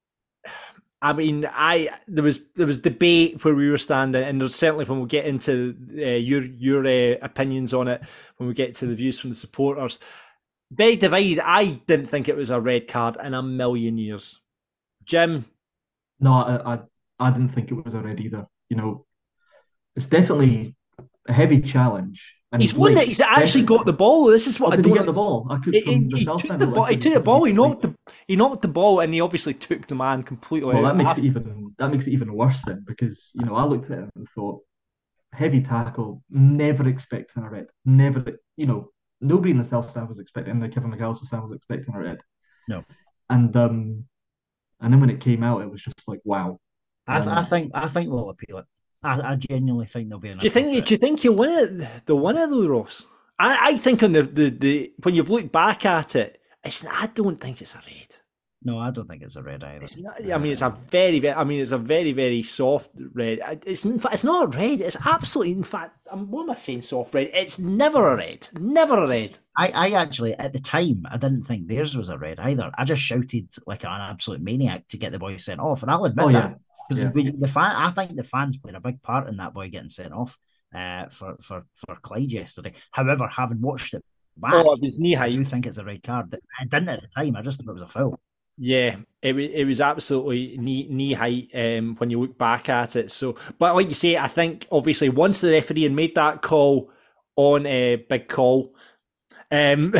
I mean, I there was there was debate where we were standing, and there's certainly when we get into uh, your your uh, opinions on it, when we get to the views from the supporters, very divided. I didn't think it was a red card in a million years. Jim, No, I, I I didn't think it was a red either. You know, it's definitely a heavy challenge. And he's won like, it. He's actually got the ball. This is what oh, I did don't he get the understand. ball? I could He, from he, the he south took stand. the it ball. looked He like took the ball. He was knocked the he knocked the ball, and he obviously took the man completely. Well, that makes off. it even that makes it even worse then, because you know I looked at it and thought, heavy tackle, never expecting a red, never. You know, nobody in the south stand was expecting. The Kevin McAllister stand was expecting a red. No, and um, and then when it came out, it was just like wow. I, th- Um, I think I think we'll appeal it. I, I genuinely think there'll be an. Do you think? Do you think he'll win it? The winner, though, Ross. I, I think on the, the the when you've looked back at it, it's. I don't think it's a red. No, I don't think it's a red either. It's not, I mean, it's a very, very. I mean, it's a very, very soft red. It's in fact, it's not a red. It's absolutely. In fact, what am I saying? Soft red. It's never a red. Never a red. I, I actually, at the time, I didn't think theirs was a red either. I just shouted like an absolute maniac to get the boy sent off, and I'll admit Oh, that. yeah. Because Yeah. the fan, I think the fans played a big part in that boy getting sent off uh, for for for Clyde yesterday. However, having watched it back, Oh, it was knee I do height. think it's a red card. I didn't at the time. I just thought it was a foul. Yeah, it was it was absolutely knee knee height um, when you look back at it. So, but like you say, I think obviously once the referee had made that call on a big call, um,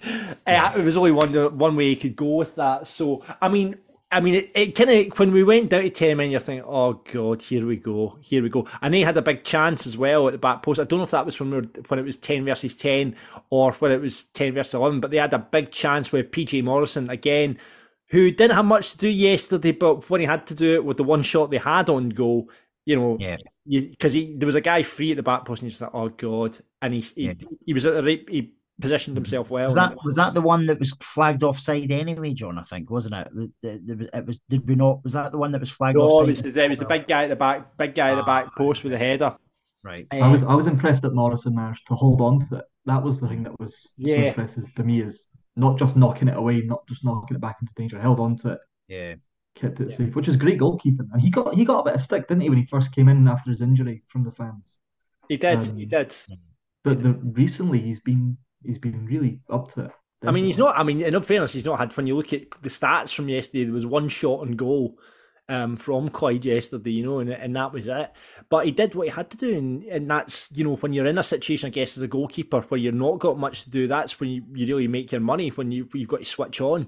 it was only one one way you could go with that. So, I mean. I mean, it, it kind of, when we went down to ten men, you're thinking, oh, God, here we go, here we go. And they had a big chance as well at the back post. I don't know if that was when, we were, when it was ten versus ten or when it was ten versus eleven, but they had a big chance with P J Morrison, again, who didn't have much to do yesterday, but when he had to do it with the one shot they had on goal, you know, Yeah. because he there was a guy free at the back post and he's like, oh, God. And he, he, Yeah. he was at the right, he positioned himself well. Was that was that the one that was flagged offside anyway, John? I think wasn't it? It, it, it was. Did we not? Was that the one that was flagged No, offside? it was, the, it was the big guy at the back, big guy at the back post with the header. Right. I was I was impressed that Morrison managed to hold on to it. That was the thing that was Yeah. so impressive to me, is not just knocking it away, not just knocking it back into danger, held on to it, Yeah. kept it safe, which is great goalkeeping. And he got he got a bit of stick, didn't he, when he first came in after his injury from the fans. He did, Um, he did. But the recently he's been he's been really up to it. I mean, he's not. I mean, in all fairness, he's not had. When you look at the stats from yesterday, there was one shot on goal um, from Clyde yesterday, you know, and and that was it. But he did what he had to do, and, and that's, you know, when you're in a situation, I guess, as a goalkeeper where you're not got much to do, that's when you, you really make your money, when you you've got to switch on.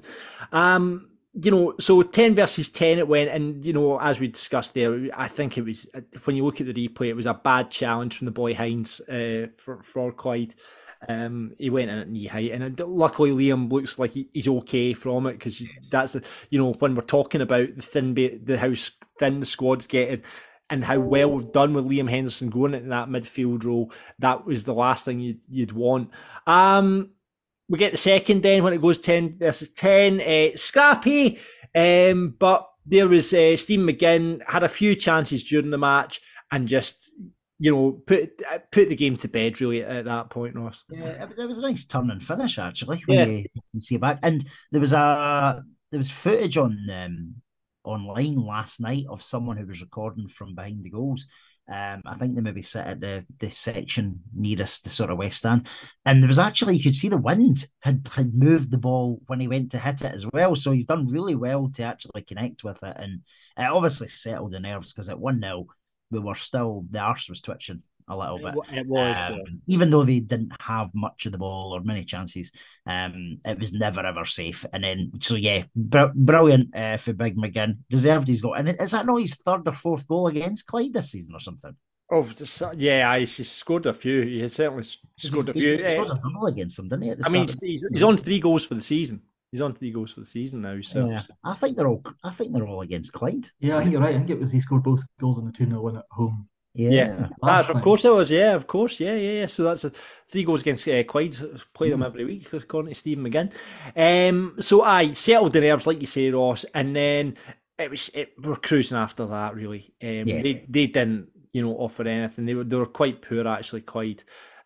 Um, you know, so ten versus ten it went, and you know, as we discussed there, I think it was, when you look at the replay, it was a bad challenge from the boy Hines uh, for for Clyde. Um, he went in at knee height, and luckily Liam looks like he, he's okay from it, because that's the, you know, when we're talking about the thin, the how thin the squad's getting, and how well we've done with Liam Henderson going into that midfield role, that was the last thing you'd, you'd want. Um, we get the second then when it goes ten versus ten, uh, scrappy, um, but there was uh, Stephen McGinn had a few chances during the match and just, you know, put put the game to bed really at, at that point, Ross. Yeah, it was, it was a nice turn and finish actually when Yeah. you, you can see it back. And there was a there was footage on um, online last night of someone who was recording from behind the goals. Um, I think they maybe sit at the the section nearest the sort of west stand, and there was actually, you could see the wind had had moved the ball when he went to hit it as well. So he's done really well to actually connect with it, and it obviously settled the nerves, because at one nil we were still, the arse was twitching a little bit. It was, Um, yeah. even though they didn't have much of the ball or many chances, um, it was never ever safe. And then, so yeah, br- brilliant uh, for Big McGinn. Deserved his goal. And is that not his third or fourth goal against Clyde this season or something? Oh, just- yeah, he's scored a few. He has certainly scored a He, few. he, he Uh, scored a goal against them, didn't he? At the I mean, start he's, of- he's, he's on three goals for the season. He's on three goals for the season now. So yeah, I think they're all. I think they're all against Clyde. Yeah, I think you're right. I think it was he scored both goals on the two nil win at home. Yeah. yeah, Last that's, of time. course it was. Yeah, of course. Yeah, yeah, yeah. So that's a, three goals against uh, Clyde. Play them every week, according to Stephen McGinn. Um, so I settled the nerves, like you say, Ross, and then it was it, we're cruising after that. Really, um, Yeah. they they didn't, you know, offer anything. They were they were quite poor actually, Clyde.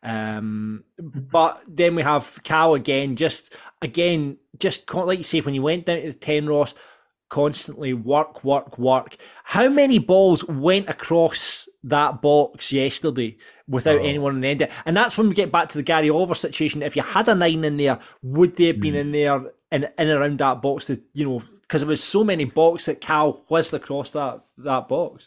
Um, but then we have Cal again. Just again, just con- like you say, when you went down to the ten, Ross, constantly work, work, work. How many balls went across that box yesterday without Oh. anyone in the end? And that's when we get back to the Gary Oliver situation. If you had a nine in there, would they have been Mm. in there in, in and around that box? To, you know, because there was so many balls that Cal whizzed across that that box.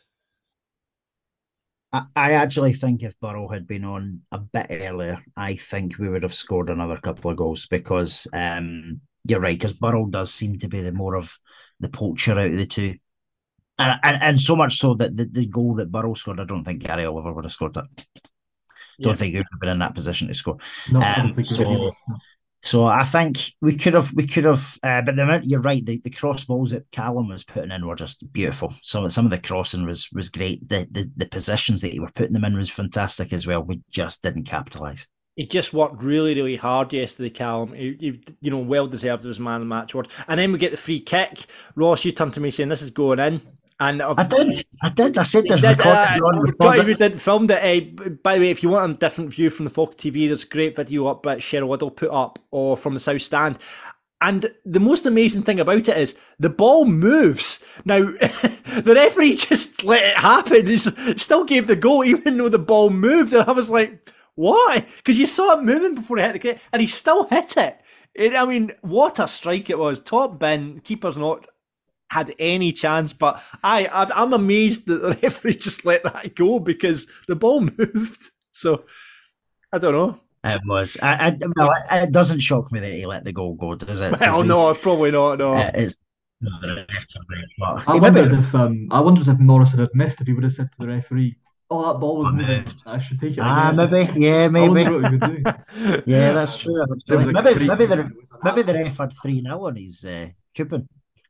I, I actually think if Burrow had been on a bit earlier, I think we would have scored another couple of goals, because um, you're right, because Burrow does seem to be the more of the poacher out of the two. And, and, and so much so that the, the goal that Burrow scored, I don't think Gary Oliver would have scored that. Don't Yeah. think he would have been in that position to score. No, I Um, don't think so- we did either. So I think we could have, we could have, uh, but the amount, you're right, the, the cross balls that Callum was putting in were just beautiful. So some of the crossing was was great. The, the the positions that he were putting them in was fantastic as well. We just didn't capitalise. He just worked really, really hard yesterday, Callum. He, he, you know, well deserved of his man of the match award. And then we get the free kick. Ross, you turned to me saying this is going in. And I've, I did, I did. I said there's Did, recorded uh, on I forgot recorded. we didn't film that. Uh, by the way, if you want a different view from the Falkirk T V, there's a great video up that Cheryl Liddle put up, or from the South Stand. And the most amazing thing about it is the ball moves. Now, the referee just let it happen. He still gave the goal, even though the ball moved. And I was like, why? Because you saw it moving before he hit the gate, and he still hit it. it. I mean, what a strike it was. Top bin, keeper's not had any chance, but I, I'm amazed that the referee just let that go, because the ball moved. So, I don't know. It was. I, I, well, it, it doesn't shock me that he let the goal go, does it? Well, no, probably not, no. Uh, it's, not the referee, but I he wondered maybe- if um, I wondered if Morrison had missed, if he would have said to the referee, "Oh, that ball was I moving. moved. I should take it." Ah, again." maybe. Yeah, I maybe. wonder what he was doing. Yeah, that's true. There was a Maybe, great maybe the movement with an maybe the ref had three nil on his uh, coupon.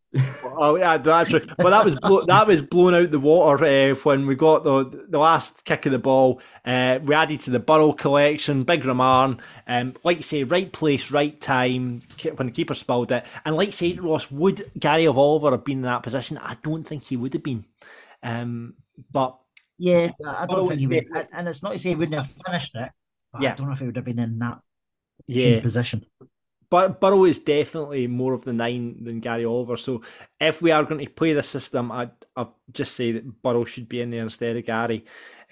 Oh yeah, that's true. But that was blo- that was blown out the water uh, when we got the the last kick of the ball. Uh, we added to the Burrow collection, big Ramarn. Um, like you say, right place, right time when the keeper spilled it. And like you say, Ross, would Gary Oliver have been in that position? I don't think he would have been. Um, but Yeah, I Burrow don't think he is would. definitely- And it's not to say he wouldn't have finished it, but Yeah. I don't know if he would have been in that yeah, position. But Burrow is definitely more of the nine than Gary Oliver. So if we are going to play this system, I'd, I'd just say that Burrow should be in there instead of Gary.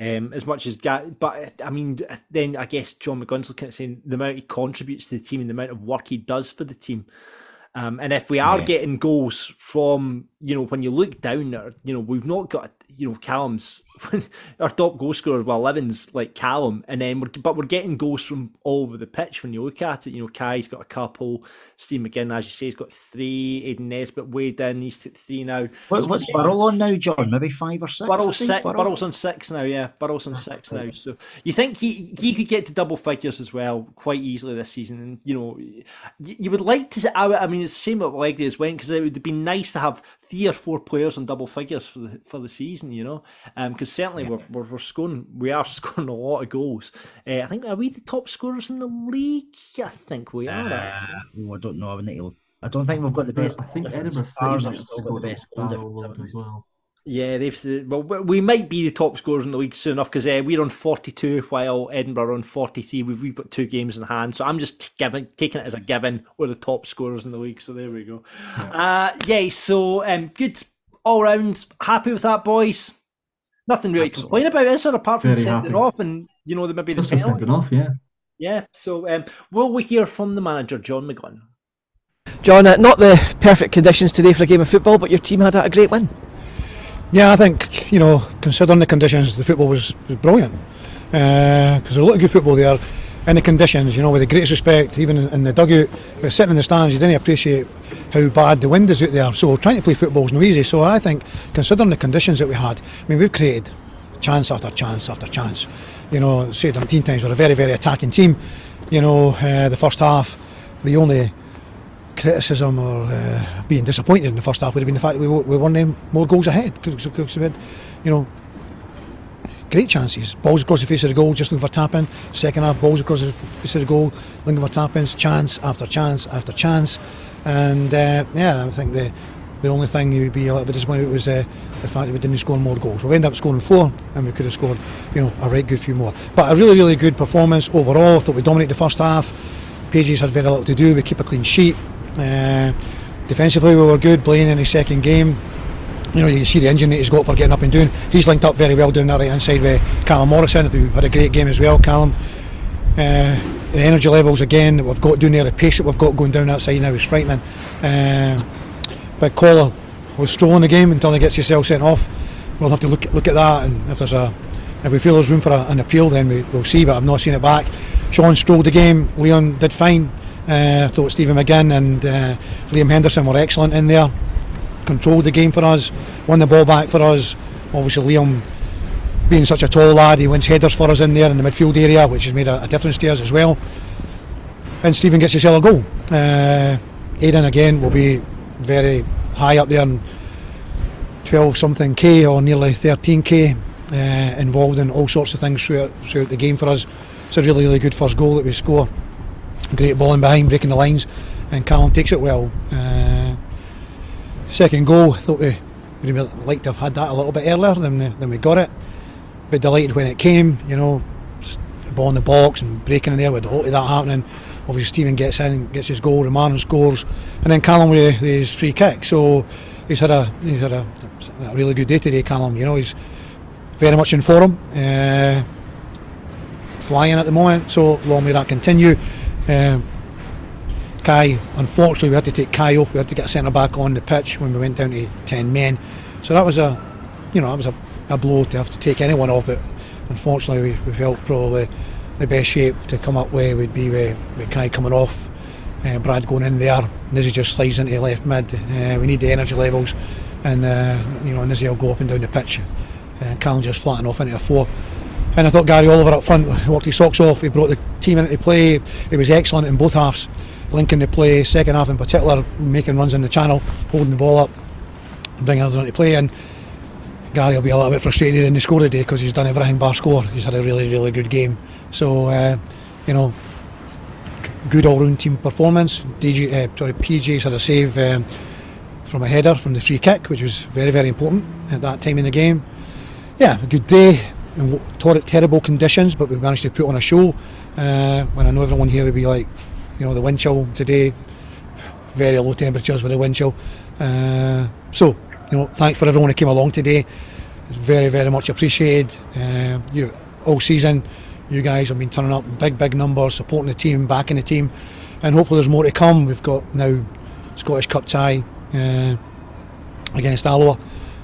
Um, as much as, but I mean, then I guess John McGunn's looking at saying the amount he contributes to the team and the amount of work he does for the team. Um, and if we are yeah. getting goals from, you know, when you look down there, you know, we've not got, you know, Callum's, our top goal scorer, well, eleven's like Callum, and then we're, but we're getting goals from all over the pitch when you look at it. You know, Kai's got a couple, Steve McGinn, as you say, he's got three, Aidan Nesbitt weighed in, he's got three now. What's, what's Burrell on now, John? Maybe five or six? Burrell's, six, Burrell? Burrell's on six now, yeah. Burrell's on six now. So you think he, he could get to double figures as well quite easily this season. And, you know, you, you would like to, I mean, it's the same with Leggy as well, because it would be nice to have three or four players on double figures for the for the season, you know, because um, certainly yeah. we're, we're we're scoring, we are scoring a lot of goals. Uh, I think are we the top scorers in the league? I think we are. Uh, oh, I don't know. I, to, I don't think we've got the best. I think Edinburgh Stars have still got the best goal difference as well. Yeah, they've well, we might be the top scorers in the league soon enough because uh, we're on forty-two while Edinburgh are on forty-three. We've we've got two games in hand, so I'm just giving taking it as a given. We're the top scorers in the league, so there we go. Yeah, uh, yeah so um, good all round. Happy with that, boys. Nothing really to complain about, is there? Apart from Very sending happy. off, and you know, there maybe the Just sending off, yeah, yeah. So um, will we hear from the manager, John McGunn? John, uh, not the perfect conditions today for a game of football, but your team had a great win. Yeah, I think, you know, considering the conditions, the football was, was brilliant. Because uh, there's a lot of good football there in the conditions, you know, with the greatest respect, even in, in the dugout. But sitting in the stands, you didn't appreciate how bad the wind is out there. So trying to play football is no easy. So I think, considering the conditions that we had, I mean, we've created chance after chance after chance. You know, said umpteen times, we're a very, very attacking team. You know, uh, the first half, the only criticism or uh, being disappointed in the first half would have been the fact that we, we won them more goals ahead because we had, you know, great chances. Balls across the face of the goal, just looking for tap-in. Second half, balls across the face of the goal, looking for tap-ins, chance after chance after chance. And uh, yeah, I think the the only thing you would be a little bit disappointed with was uh, the fact that we didn't score more goals. We ended up scoring four, and we could have scored, you know, a right good few more. But a really, really good performance overall. I thought we dominated the first half. Pages had very little to do. We keep a clean sheet. Uh, defensively we were good. Blaine in his second game, you know, you can see the engine that he's got for getting up and doing. He's linked up very well down that right hand side with Callum Morrison, who had a great game as well. Callum, uh, the energy levels again that we've got down there, the pace that we've got going down that side now is frightening. Uh, but Collar was strolling the game until he gets himself sent off. We'll have to look look at that, and if there's a if we feel there's room for a, an appeal, then we, we'll see. But I've not seen it back. Sean strolled the game. Leon did fine. I uh, thought Stephen McGinn and uh, Liam Henderson were excellent in there, controlled the game for us, won the ball back for us. Obviously Liam, being such a tall lad, he wins headers for us in there in the midfield area, which has made a, a difference to us as well. And Stephen gets himself a goal. uh, Aidan again will be very high up there, in twelve something K or nearly thirteen K, uh, involved in all sorts of things throughout, throughout the game for us. It's a really, really good first goal that we score. Great ball in behind, breaking the lines, and Callum takes it well. Uh, second goal, I thought we would like to have had that a little bit earlier than, than we got it. But delighted when it came, you know, the ball in the box and breaking in there with a lot of that happening. Obviously Stephen gets in and gets his goal, Romarin scores, and then Callum with his free kick. So he's had a he's had a, a really good day today, Callum. You know, he's very much in form, uh, flying at the moment. So long may that continue. Um, Kai, unfortunately we had to take Kai off. We had to get a centre back on the pitch when we went down to ten men, so that was a you know that was a, a blow to have to take anyone off. But unfortunately we, we felt probably the best shape to come up with would be with, with Kai coming off, uh, Brad going in there, Nizzy just slides into left mid. Uh, we need the energy levels, and uh, you know Nizzy will go up and down the pitch, and uh, Callum just flatten off into a four. And I thought Gary Oliver up front worked his socks off. He brought the team into play. It was excellent in both halves, linking the play, second half in particular, making runs in the channel, holding the ball up, bringing others into play. And Gary will be a little bit frustrated in the score today because he's done everything bar score. He's had a really, really good game. So, uh, you know, good all-round team performance. D J, uh, sorry, P J's had a save um, from a header from the free kick, which was very, very important at that time in the game. Yeah, a good day. In terrible conditions, but we managed to put on a show. Uh, when I know everyone here would be like, you know, the wind chill today, very low temperatures with the wind chill. Uh, so, you know, thanks for everyone who came along today. It's very, very much appreciated. Uh, you all season, you guys have been turning up in big, big numbers, supporting the team, backing the team, and hopefully there's more to come. We've got now Scottish Cup tie uh, against Alloa,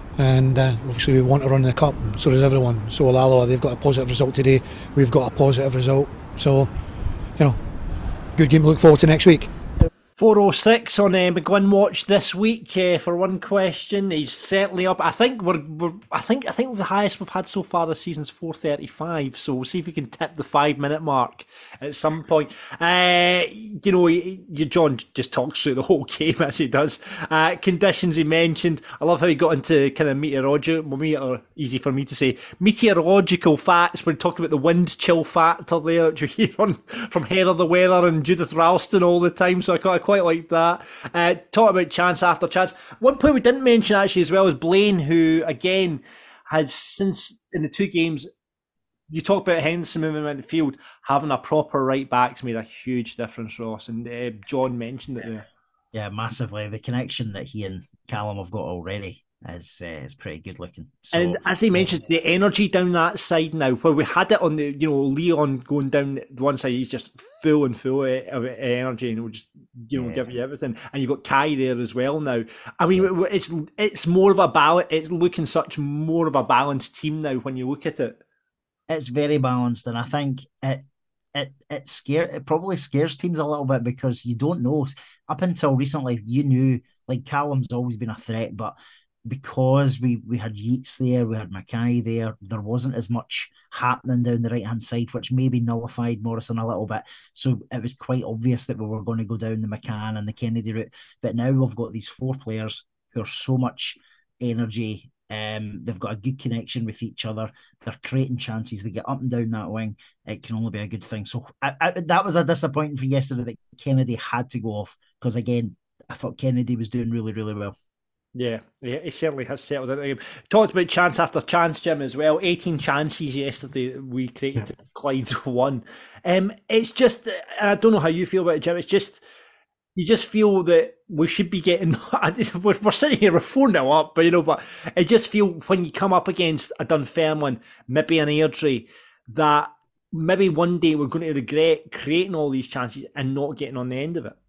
and uh, obviously we want to run the cup. So does everyone. So will Alloa. They've got a positive result today. We've got a positive result. So, you know, good game to look forward to next week. four oh six on uh, McGlynn Watch this week uh, for one question. He's certainly up. I think we're, we're. I think. I think the highest we've had so far this season is four thirty-five. So we'll see if we can tip the five minute mark at some point. Uh, you know, you, John just talks through the whole game as he does. Uh, conditions he mentioned. I love how he got into kind of meteorological. Well, meteor, easy for me to say. Meteorological facts. We're talking about the wind chill factor there, which we hear on from Heather the Weather and Judith Ralston all the time. So I got quite like that. Uh, talk about chance after chance. One point we didn't mention actually as well is Blaine, who again has since in the two games, you talk about Henderson moving in the field, having a proper right back's made a huge difference, Ross, and uh, John mentioned it there. Yeah, massively. The connection that he and Callum have got already is uh, is pretty good looking. So, and as he mentions, the energy down that side now, where we had it on the, you know, Leon going down one side, he's just full and full of energy and will just, you know, yeah. give you everything. And you've got Kai there as well now. I mean, yeah. it's it's more of a balance. It's looking such more of a balanced team now when you look at it. It's very balanced, and I think it it it scare it probably scares teams a little bit because you don't know. Up until recently, you knew like Callum's always been a threat, but because we, we had Yeats there, we had Mackay there, there wasn't as much happening down the right-hand side, which maybe nullified Morrison a little bit. So it was quite obvious that we were going to go down the McCann and the Kennedy route. But now we've got these four players who are so much energy. Um, they've got a good connection with each other. They're creating chances. They get up and down that wing. It can only be a good thing. So I, I, that was a disappointing for yesterday that Kennedy had to go off because, again, I thought Kennedy was doing really, really well. Yeah, yeah, he certainly has settled into the game. Talked about chance after chance, Jim, as well. eighteen chances yesterday we created. Yeah. Clyde's one. Um, it's just, I don't know how you feel about it, Jim. It's just, you just feel that we should be getting. We're, we're sitting here with four nil up, but you know, but I just feel when you come up against a Dunfermline, maybe an Airdrie, that maybe one day we're going to regret creating all these chances and not getting on the end of it.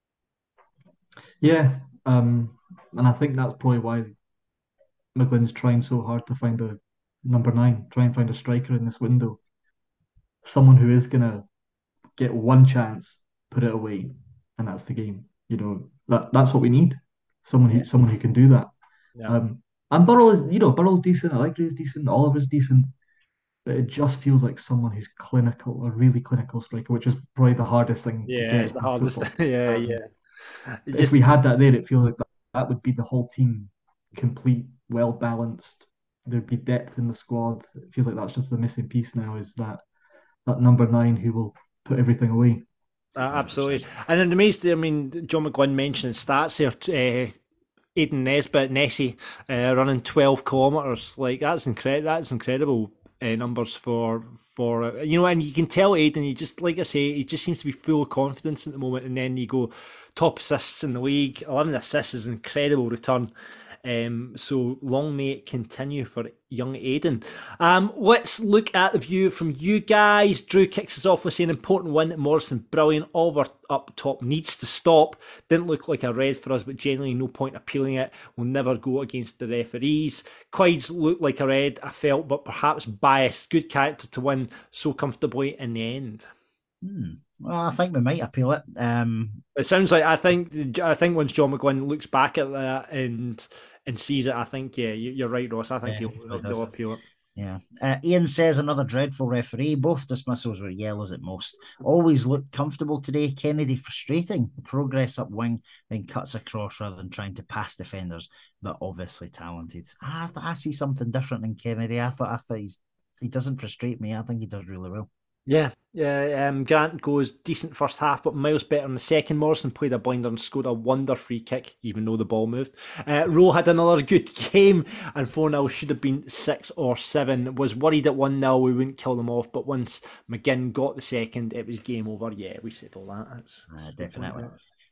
Yeah. Um... And I think that's probably why McGlynn's trying so hard to find a number nine, try and find a striker in this window. Someone who is going to get one chance, put it away, and that's the game. You know, that that's what we need. Someone who someone who can do that. Yeah. Um, and Burrell is, you know, Burrell's decent. Allegri's decent. Oliver's decent. But it just feels like someone who's clinical, a really clinical striker, which is probably the hardest thing yeah, to get. It's the hardest thing. yeah, um, yeah. If just... we had that there, it feels like that. That would be the whole team, complete, well balanced. There'd be depth in the squad. It feels like that's just the missing piece now. Is that that number nine who will put everything away? Uh, absolutely. And then the amazed. I mean, John McGlynn mentioned stats here. Uh, Aidan Nesbitt, Nessie, uh, running twelve kilometres. Like that's incredible. That's incredible. Uh, numbers for for uh, you know, and you can tell Aidan, he just, like I say, he just seems to be full of confidence at the moment. And then you go top assists in the league, eleven assists is an incredible return. Um, so long may it continue for young Aidan. Um, let's look at the view from you guys. Drew kicks us off with saying important win. Morrison brilliant. Oliver up top needs to stop. Didn't look like a red for us, but generally no point appealing it. We'll never go against the referees. Clyde's looked like a red, I felt, but perhaps biased. Good character to win so comfortably in the end. Hmm. Well, I think we might appeal it. Um, it sounds like I think I think once John McGlynn looks back at that and and sees it, I think yeah, you're right, Ross. I think yeah, he'll, he'll appeal it. Yeah. Uh, Ian says another dreadful referee. Both dismissals were yellows at most. Always looked comfortable today. Kennedy frustrating. Progress up wing, then cuts across rather than trying to pass defenders, but obviously talented. I, I see something different in Kennedy. I thought I thought he's he doesn't frustrate me. I think he does really well. Yeah, yeah. Um, Grant goes decent first half, but miles better in the second. Morrison played a blinder and scored a wonder free kick, even though the ball moved. Uh, Rowe had another good game, and four nil should have been six or seven. Was worried at one nil we wouldn't kill them off, but once McGinn got the second, it was game over. Yeah, we said all that. That's uh, definitely.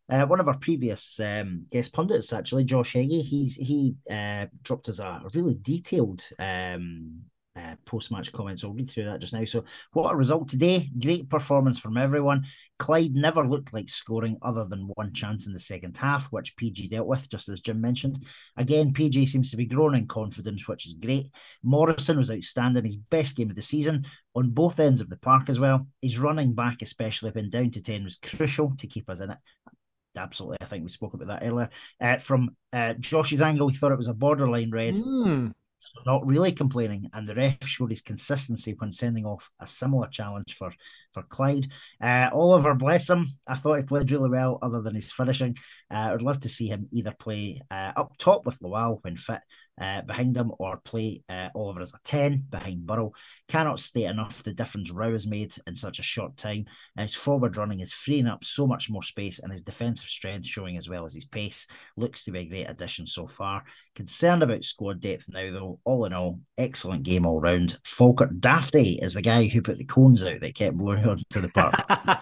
Uh, one of our previous um, guest pundits, actually, Josh Heggie, he's he uh, dropped us a really detailed um, uh, post-match comments. I'll read through that just now. So, what a result today! Great performance from everyone. Clyde never looked like scoring other than one chance in the second half, which P G dealt with, just as Jim mentioned. Again, P G seems to be growing in confidence, which is great. Morrison was outstanding, his best game of the season on both ends of the park as well. His running back, especially when down to ten, was crucial to keep us in it. Absolutely, I think we spoke about that earlier. Uh, from uh, Josh's angle, he thought it was a borderline red. Mm. Not really complaining, and the ref showed his consistency when sending off a similar challenge for, for Clyde. Uh, Oliver, bless him, I thought he played really well other than his finishing. Uh, I'd love to see him either play uh, up top with Lawal when fit uh, behind him, or play uh, Oliver as a ten behind Burrow. Cannot state enough the difference Rowe has made in such a short time. Uh, his forward running is freeing up so much more space, and his defensive strength showing as well as his pace. Looks to be a great addition so far. Concerned about squad depth now, though. All in all, excellent game all round. Falkirk Dafty is the guy who put the cones out that kept blowing onto the park.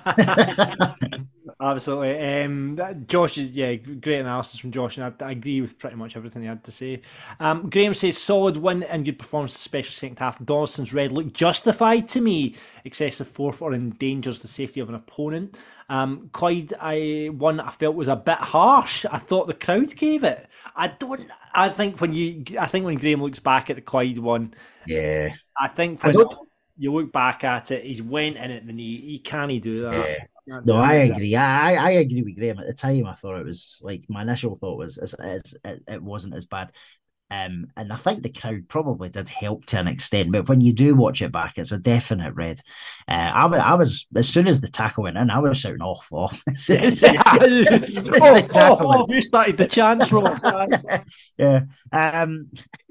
Absolutely. Um, Josh, yeah, great analysis from Josh, and I, I agree with pretty much everything he had to say. Um, Graham says, solid win and good performance, especially second half. Dawson's red looked justified to me. Excessive forfeit endangers the safety of an opponent. Um, Clyde, I one I felt was a bit harsh. I thought the crowd gave it. I don't. I think when you, I think when Graham looks back at the Clyde one, yeah, I think when I you look back at it, he's went in at the knee. He can't do that. Yeah. No, I agree. I, I agree with Graham. At the time, I thought it was like my initial thought was it's, it's, it, it wasn't as bad. Um, and I think the crowd probably did help to an extent, but when you do watch it back, it's a definite red. Uh, I, I was, as soon as the tackle went in, I was shouting off, off. As soon as it, as soon as oh, oh, oh, you started the chance, Ross. Yeah. Um,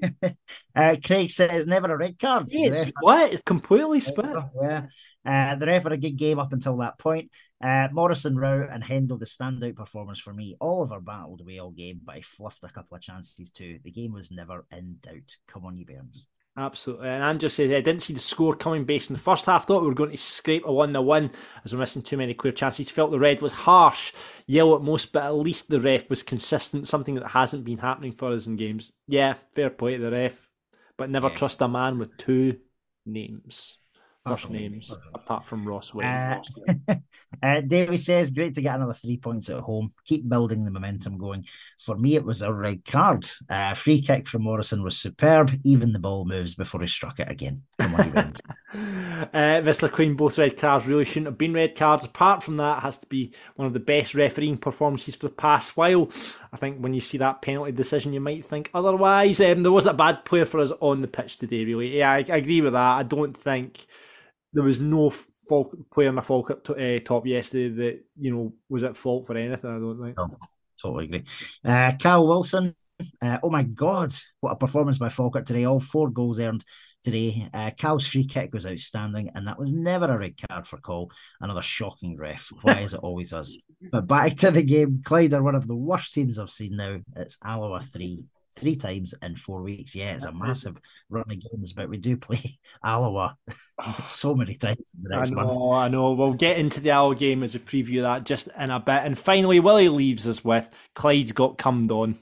uh, Craig says never a red card. It's split. It's completely split. Yeah. Uh, the ref had a good game up until that point. Uh, Morrison, Rowe and Hendo, the standout performance for me. Oliver battled away all game, but he fluffed a couple of chances too. The game was never in doubt. Come on, you Burns. Absolutely. And Andrew says, I didn't see the score coming based in the first half. Thought we were going to scrape a one nil win as we're missing too many clear chances. Felt the red was harsh, yellow at most, but at least the ref was consistent, something that hasn't been happening for us in games. Yeah, fair play to the ref, but never yeah. trust a man with two names. First names, apart from Ross Wayne. Uh, uh, Davey says, great to get another three points at home. Keep building the momentum going. For me, it was a red card. Uh, free kick from Morrison was superb. Even the ball moves before he struck it again. Come on, you uh, Whistler Queen, both red cards really shouldn't have been red cards. Apart from that, it has to be one of the best refereeing performances for the past while. I think when you see that penalty decision, you might think otherwise. Um, there wasn't a bad player for us on the pitch today, really. Yeah, I, I agree with that. I don't think there was no Falk, player in the Falkirk to, uh, top yesterday that, you know, was at fault for anything, I don't think. No, totally agree. Uh, Kyle Wilson, uh, oh my God, what a performance by Falkirk today. All four goals earned today. Uh, Cal's free kick was outstanding, and that was never a red card for Cole. Another shocking ref. Why is it always us? But back to the game. Clyde are one of the worst teams I've seen now. It's Alloa three. Three times in four weeks. Yeah, it's a massive run of games, but we do play Alloa so many times in the next I know, month. I know. We'll get into the Alloa game as we preview that just in a bit. And finally, Willie leaves us with Clyde's got cummed on.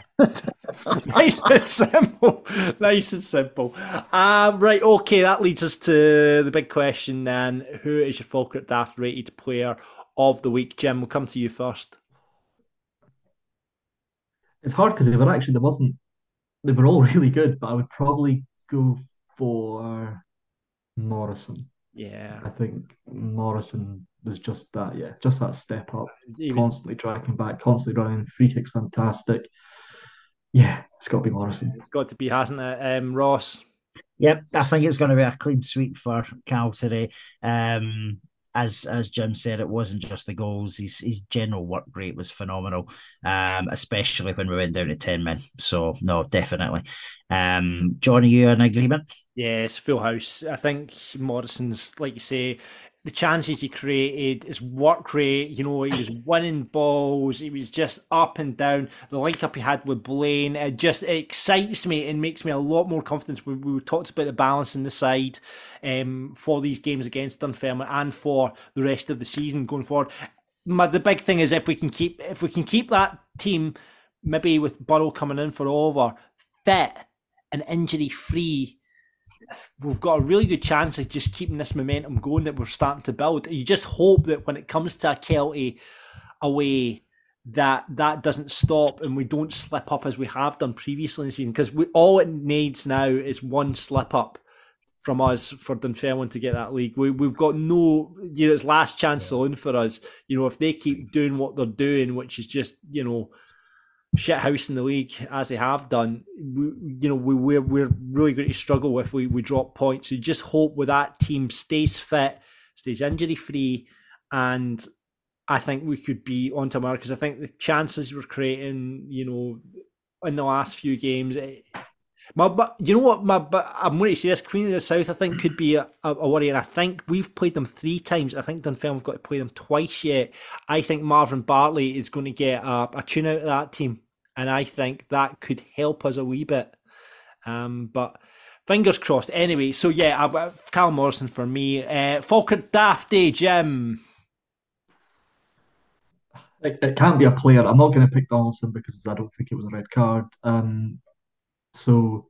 Nice and simple. Nice and simple. Um, right, okay, that leads us to the big question then. Who is your Falkirk Daft rated player of the week? Jim, we'll come to you first. It's hard because they were actually, there wasn't, they were all really good, but I would probably go for Morrison. Yeah. I think Morrison was just that, yeah, just that step up. Even, constantly tracking back, constantly running, free kicks fantastic. Yeah, it's got to be Morrison. It's got to be, hasn't it? Um, Ross? Yep, I think it's going to be a clean sweep for Cal today. Um, As as Jim said, it wasn't just the goals. His his general work rate was phenomenal, um, especially when we went down to ten men. So, no, definitely. Um, John, are you in agreement? Yes, full house. I think Morrison's, like you say, the chances he created, his work rate, you know, he was winning balls, he was just up and down. The link-up he had with Blaine, it just it excites me and makes me a lot more confident. We, we talked about the balance in the side um, for these games against Dunfermline and for the rest of the season going forward. my, the big thing is if we can keep if we can keep that team, maybe with Burrow coming in for over, fit and injury free, we've got a really good chance of just keeping this momentum going that we're starting to build. You just hope that when it comes to a Kelty away, that that doesn't stop and we don't slip up as we have done previously in the season, because we all it needs now is one slip up from us for Dunfermline to get that league. We, we've got no, you know, it's last chance saloon for us. You know, if they keep doing what they're doing, which is just, you know, shit house in the league as they have done, we, you know, we, we're, we're really going to struggle if we, we drop points. So you just hope with that team stays fit, stays injury free, and I think we could be on to mark, because I think the chances we're creating, you know, in the last few games, it, my, but you know what, my, but I'm going to say this, Queen of the South, I think could be a, a, a worry, and I think we've played them three times. I think Dunfermline have got to play them twice yet. I think Marvin Bartley is going to get a, a tune out of that team, and I think that could help us a wee bit. Um, but fingers crossed. Anyway, so yeah, I, Cal Morrison for me. Uh, Falkirk Daft Day, Jim. It, it can't be a player. I'm not going to pick Donaldson because I don't think it was a red card. Um, so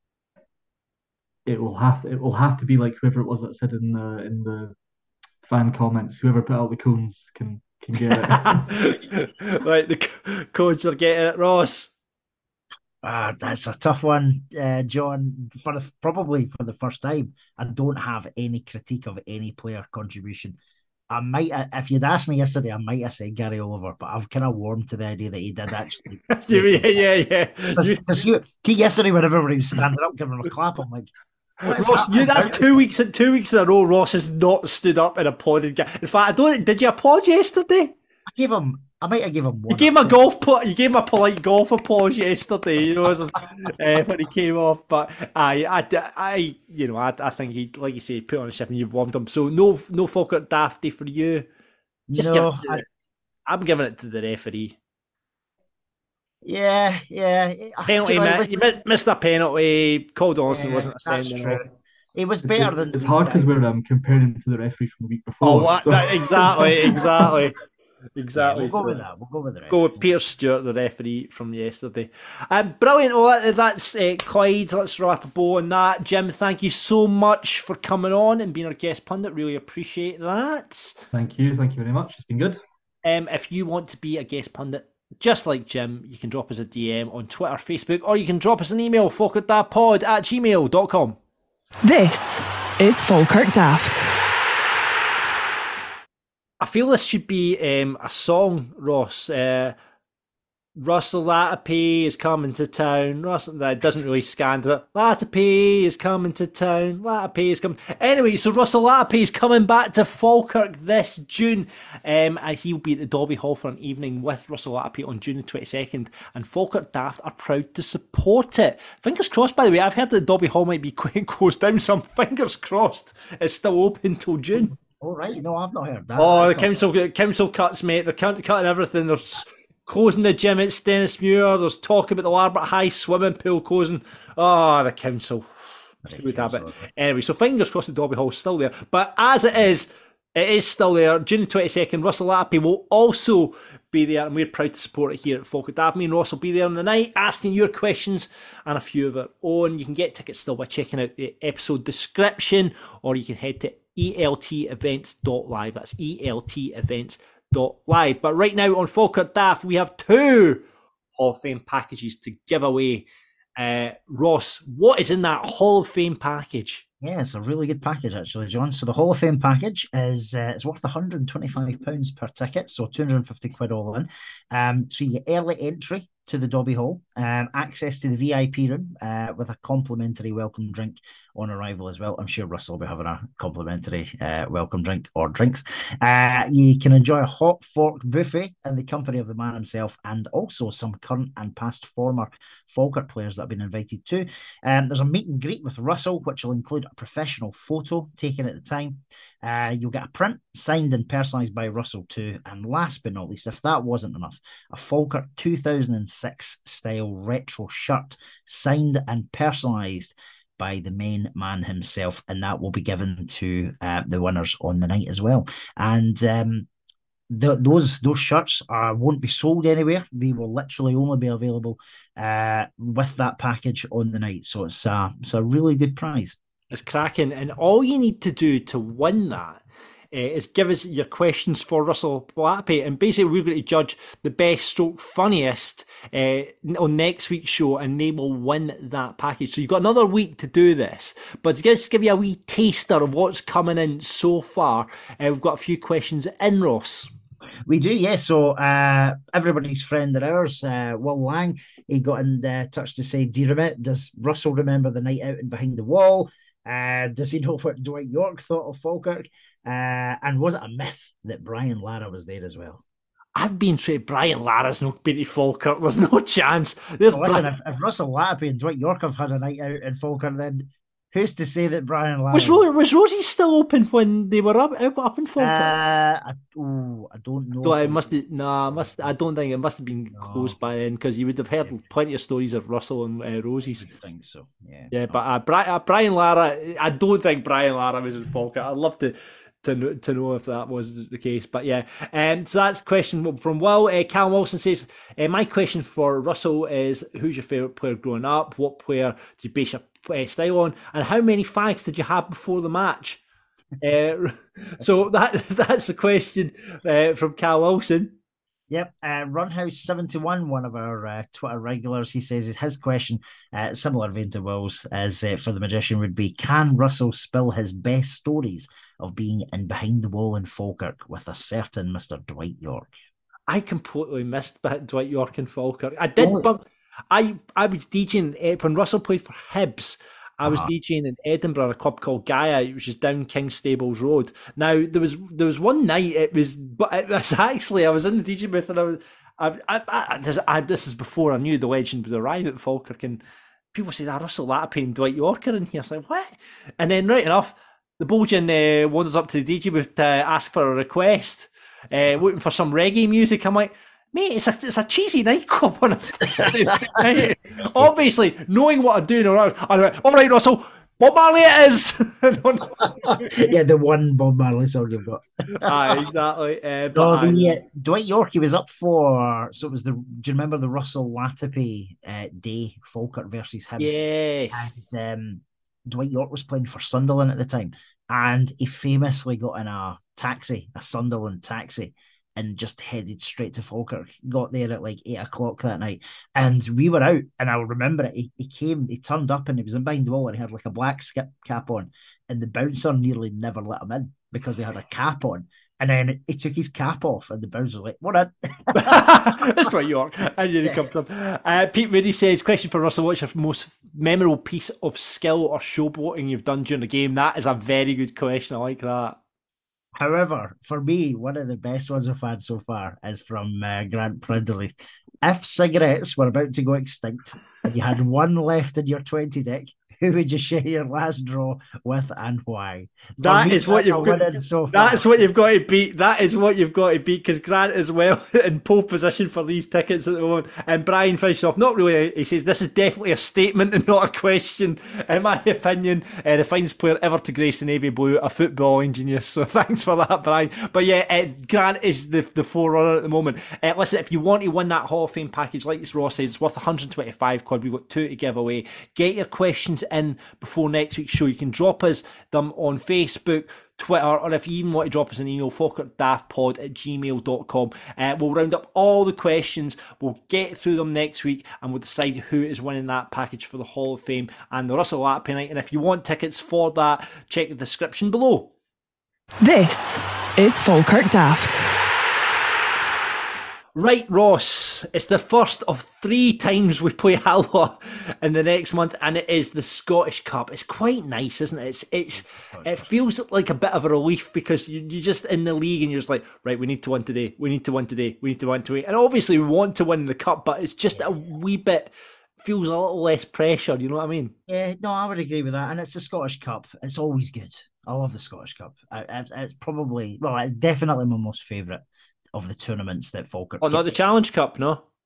it will have to, it will have to be like whoever it was that said in the in the fan comments. Whoever put out the cones can can get it. Right, the codes are getting it, Ross. Ah, that's a tough one, uh, John. For the, probably for the first time, I don't have any critique of any player contribution. I might, if you'd asked me yesterday, I might have said Gary Oliver, but I've kind of warmed to the idea that he did actually. yeah, yeah, yeah. Because you, you, yesterday, when everybody was standing up, giving him a clap, I'm like, Ross, you, that's two weeks in two weeks in a row. Ross has not stood up and applauded. In fact, I don't. Did you applaud yesterday? I gave him. I might have given him one. You gave him a golf. You gave him a polite golf applause yesterday. You know, as, uh, when he came off. But I, I, I, you know, I, I think he, like you say, put on a shift and you've warmed him. So no, no Falkirk Dafty for you. Just no, give it to I, the, I'm giving it to the referee. Yeah, yeah. Penalty, you know, man. was, You missed a penalty. Cole Dawson yeah, wasn't a sending. It was better it's, than. It's hard because we're um, comparing to the referee from the week before. Oh, what? So. That, exactly, exactly. Exactly. Yeah, we'll go so, with that. We'll go with the referee. Go with Peter Stewart, the referee from yesterday. Um, brilliant. Well, that's uh, Clyde. Let's wrap a bow on that. Jim, thank you so much for coming on and being our guest pundit. Really appreciate that. Thank you. Thank you very much. It's been good. Um, if you want to be a guest pundit, just like Jim, you can drop us a D M on Twitter, Facebook, or you can drop us an email, falkirkdaftpod at gmail dot com. This is Falkirk Daft. I feel this should be um, a song, Ross. Uh, Russell Latape is coming to town. Russell, that doesn't really scan to it. Latape is coming to town. Latape is coming. Anyway, so Russell Latape is coming back to Falkirk this June, um, and he'll be at the Dobby Hall for an evening with Russell Latape on June the twenty-second. And Falkirk Daft are proud to support it. Fingers crossed. By the way, I've heard that the Dobby Hall might be closed down, so I'm fingers crossed it's still open till June. All right, no, I've not heard that. Oh, That's the not... council council cuts, mate. They're cutting everything. There's closing the gym at Stennismuir. There's talk about the Larbert High swimming pool closing. Oh, the council would have it. Anyway, so fingers crossed the Dobby Hall's still there. But as it is, it is still there. June twenty-second, Russell Latape will also be there, and we're proud to support it here at Falkirk Daft. Me and Ross will be there on the night, asking your questions and a few of our own. You can get tickets still by checking out the episode description, or you can head to E L T events dot live. That's E L T events dot live. But right now on Falkirk Daft, we have two Hall of Fame packages to give away. Uh, Ross, what is in that Hall of Fame package? Yeah, it's a really good package, actually, John. So the Hall of Fame package is uh, it's worth one hundred twenty-five pounds per ticket, so two hundred fifty quid all in. Um, so you get early entry to the Dobby Hall, um, access to the V I P room uh, with a complimentary welcome drink on arrival as well. I'm sure Russell will be having a complimentary uh, welcome drink or drinks. Uh, you can enjoy a hot fork buffet in the company of the man himself, and also some current and past former Falkirk players that have been invited too. Um, there's a meet and greet with Russell, which will include a professional photo taken at the time. Uh, you'll get a print signed and personalised by Russell too. And last but not least, if that wasn't enough, a Falkirk two thousand six style retro shirt signed and personalised by the main man himself, and that will be given to uh, the winners on the night as well. And um, the, those those shirts are won't be sold anywhere. They will literally only be available uh, with that package on the night. So it's a it's a really good prize. It's cracking, and all you need to do to win that uh, is give us your questions for Russell Latipi, and basically we're going to judge the best stroke funniest uh, on next week's show, and they will win that package. So you've got another week to do this, but to just give you a wee taster of what's coming in so far, uh, we've got a few questions in, Ross. We do, yes. So uh, everybody's friend of ours, uh, Will Lang, he got in uh, touch to say, do you remember, does Russell remember the night out and behind the wall? Uh, does he know what Dwight York thought of Falkirk? Uh, and was it a myth that Brian Lara was there as well? I've been straight. Brian Lara's not been to Falkirk. There's no chance. There's well, listen, if, if Russell Latipi and Dwight York have had a night out in Falkirk, then who's to say that Brian Lara... Was, Ro- was Rosie still open when they were up up in Falkirk? Uh, I, ooh, I don't know. Don't, it must have, nah, must, I don't think it must have been no. closed by then, because you would have heard plenty of stories of Russell and uh, Rosie's. I think so, yeah. Yeah, but uh, Bri- uh, Brian Lara, I don't think Brian Lara was in Falkirk. I'd love to... To, to know if that was the case, but yeah. Um, so that's a question from Will. Uh, Callum Wilson says, uh, my question for Russell is, who's your favourite player growing up? What player did you base your uh, style on? And how many fags did you have before the match? uh, so that that's the question uh, from Cal Wilson. Yep, uh, Runhouse seventy-one, one of our uh, Twitter regulars, he says his question, uh, similar vein to Will's, as uh, for the magician would be, can Russell spill his best stories of being in behind the wall in Falkirk with a certain Mister Dwight York? I completely missed Dwight York in Falkirk. I did, oh, but I I was DJing when Russell played for Hibs. I was uh-huh. DJing in Edinburgh, a club called Gaia, which is down King Stables Road. Now there was there was one night it was, but it was actually I was in the D J booth and I was, I, I, I, this, I this is before I knew the legend would arrive at Falkirk, and people said, "Ah, Russell Latipi and Dwight York are in here." I was like, "What?" And then right enough, the Bolgian uh, wanders up to the D J booth to ask for a request, uh, looking for some reggae music. I'm like, mate, it's a it's a cheesy nightclub on a Thursday night. Obviously, knowing what I'm doing around, I went, all right, Russell, Bob Marley it is. Yeah, the one Bob Marley song you've got. Aye, exactly. Uh, but no, the, I, uh, Dwight York, he was up for, so it was the, do you remember the Russell Latipi uh, day, Falkirk versus Hibs? Yes. And um, Dwight York was playing for Sunderland at the time, and he famously got in a taxi, a Sunderland taxi, and just headed straight to Falkirk. Got there at like eight o'clock that night. And we were out, and I'll remember it. He, he came, he turned up, and he was in behind the wall, and he had like a black skip cap on. And the bouncer nearly never let him in because he had a cap on. And then he took his cap off, and the bouncer was like, what in? That's Dwight York. And you come from. Uh, Pete Moody says, question for Russell, what's your most memorable piece of skill or showboating you've done during the game? That is a very good question. I like that. However, for me, one of the best ones I've had so far is from uh, Grant Prinderleith. If cigarettes were about to go extinct and you had one left in your twenty deck, who would you share your last draw with and why? That is what you've got. So that's what you've got to beat. That is what you've got to beat, because Grant is well in pole position for these tickets at the moment. And Brian finishes off, not really. He says this is definitely a statement and not a question. In my opinion, uh, the finest player ever to grace the navy blue, a footballing genius. So thanks for that, Brian. But yeah, uh, Grant is the the forerunner at the moment. Uh, listen, if you want to win that Hall of Fame package, like Ross says, it's worth one hundred twenty-five quid. We've got two to give away. Get your questions in before next week's show. You can drop us them on Facebook, Twitter, or if you even want to drop us an email, falkirkdaftpod at gmail dot com. Uh, we'll round up all the questions, we'll get through them next week, and we'll decide who is winning that package for the Hall of Fame and the Russell Latipi night. And if you want tickets for that, check the description below. This is Falkirk Daft. Right, Ross, it's the first of three times we play Alloa in the next month, and it is the Scottish Cup. It's quite nice, isn't it? It's it's it feels like a bit of a relief, because you, you're just in the league and you're just like, right, we need to win today, we need to win today, we need to win today. And obviously we want to win the Cup, but it's just a wee bit, feels a little less pressure, you know what I mean? Yeah, no, I would agree with that. And it's the Scottish Cup. It's always good. I love the Scottish Cup. I, I, it's probably, well, it's definitely my most favourite of the tournaments that Falkirk. Oh, not the Challenge Cup, no?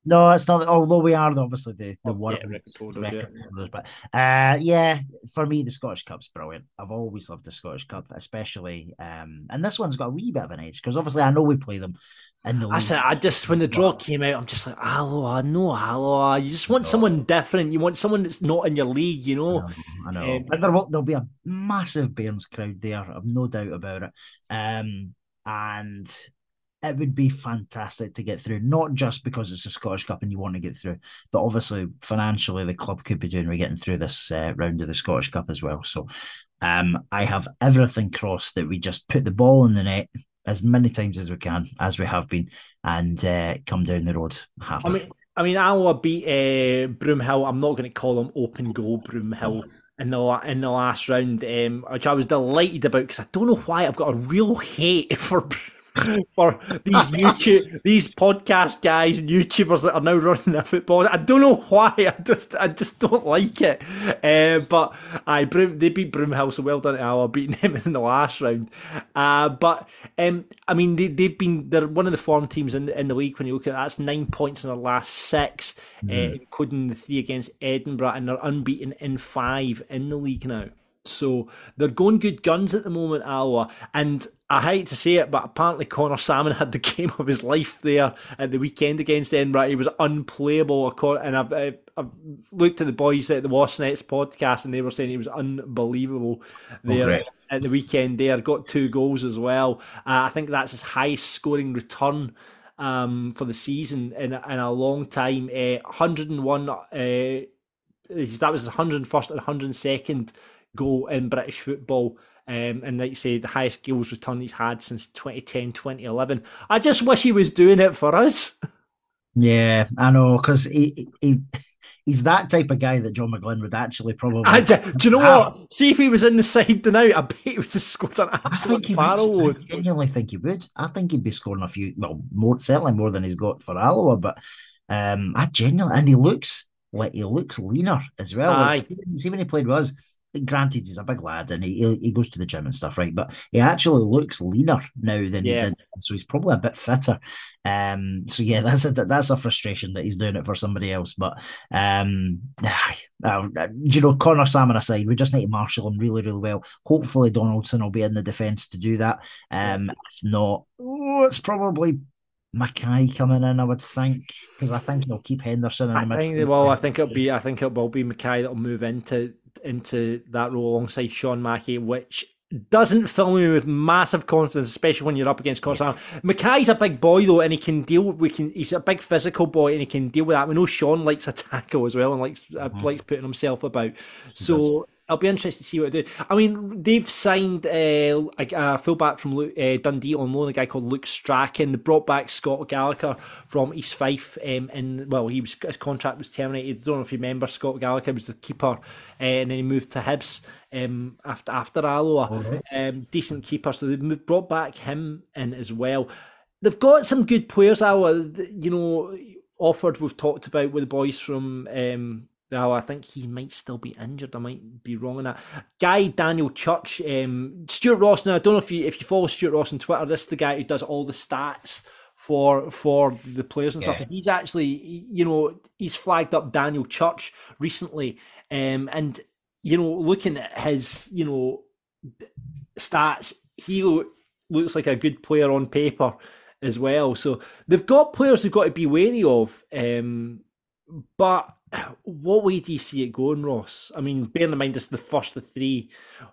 No, it's not. Although we are obviously the the Oh, world yeah, record holders, record yeah. holders, but uh, yeah, for me the Scottish Cup's brilliant. I've always loved the Scottish Cup, especially um, and this one's got a wee bit of an edge because obviously I know we play them in the I league. said, I just when the draw came out, I'm just like, Alloa, no Alloa. You just want someone different. You want someone that's not in your league, you know. I know, I know. Um, but there will there'll be a massive Bairns crowd there. I've no doubt about it. Um, and it would be fantastic to get through, not just because it's a Scottish Cup and you want to get through, but obviously financially the club could be doing with getting through this uh, round of the Scottish Cup as well. So um, I have everything crossed that we just put the ball in the net as many times as we can, as we have been, and uh, come down the road happy. I mean, I mean, Alloa beat uh, Broomhill. I'm not going to call them open goal Broomhill in the la- in the last round, um, which I was delighted about because I don't know why I've got a real hate for for these YouTube, these podcast guys and YouTubers that are now running their football. I don't know why. I just, I just don't like it. Uh, but I, Broom, they beat Broomhill, so well done to Alloa beating them in the last round. Uh, but um, I mean, they, they've been they're one of the form teams in in the league. When you look at that, that's nine points in their last six, mm. uh, including the three against Edinburgh, and they're unbeaten in five in the league now. So they're going good guns at the moment, Alloa, and I hate to say it, but apparently Connor Salmon had the game of his life there at the weekend against Edinburgh. He was unplayable, and I've, I've looked at the boys at the Wasnets podcast, and they were saying he was unbelievable there oh, at the weekend. There got two goals as well. Uh, I think that's his highest scoring return um, for the season in, in a long time. Uh, one hundred and one. Uh, that was his one hundred first and one hundred second goal in British football. Um, and like you say, the highest goals return he's had since twenty ten, twenty eleven. I just wish he was doing it for us. Yeah, I know, because he, he he's that type of guy that John McGlynn would actually probably... I, do, do you know have. what? See if he was in the side tonight, I bet he would have scored an absolute barrel. I genuinely think he would. I think he'd be scoring a few, well, more certainly more than he's got for Alloa, but um, I genuinely... And he looks like he looks leaner as well. Like, see when he played with us, granted, he's a big lad and he he goes to the gym and stuff, right? But he actually looks leaner now than yeah. he did, so he's probably a bit fitter. Um, so yeah, that's a that's a frustration that he's doing it for somebody else. But um, uh, you know, Connor Salmon aside, we just need to marshal him really, really well. Hopefully, Donaldson will be in the defence to do that. Um, yeah. If not, oh, it's probably Mackay coming in, I would think, because I think he'll keep Henderson in the midfield. Well, I think it'll be I think it will be Mackay that'll move into into that role alongside Sean Mackey, which doesn't fill me with massive confidence, especially when you're up against Connor Salmon. Mackay's a big boy though, and he can deal. We can. He's a big physical boy, and he can deal with that. We know Sean likes a tackle as well, and likes mm-hmm. uh, likes putting himself about. So I'll be interested to see what they do. I mean, they've signed uh, a, a fullback from uh, Dundee on loan, a guy called Luke Strachan. They brought back Scott Gallagher from East Fife, um, and well, he was his contract was terminated. I don't know if you remember, Scott Gallagher was the keeper, uh, and then he moved to Hibs um, after after Alloa. Right. Um, decent keeper, so they've brought back him in as well. They've got some good players. Alloa, you know, offered. We've talked about with the boys from. Um, Well, I think he might still be injured. I might be wrong on that. Guy Daniel Church, um, Stuart Ross. Now I don't know if you if you follow Stuart Ross on Twitter. This is the guy who does all the stats for for the players and yeah. stuff. And he's actually, you know, he's flagged up Daniel Church recently, um, and you know, looking at his, you know, stats, he looks like a good player on paper as well. So they've got players they've got to be wary of, um, but. What way do you see it going, Ross? I mean, bearing in mind it's the first of three.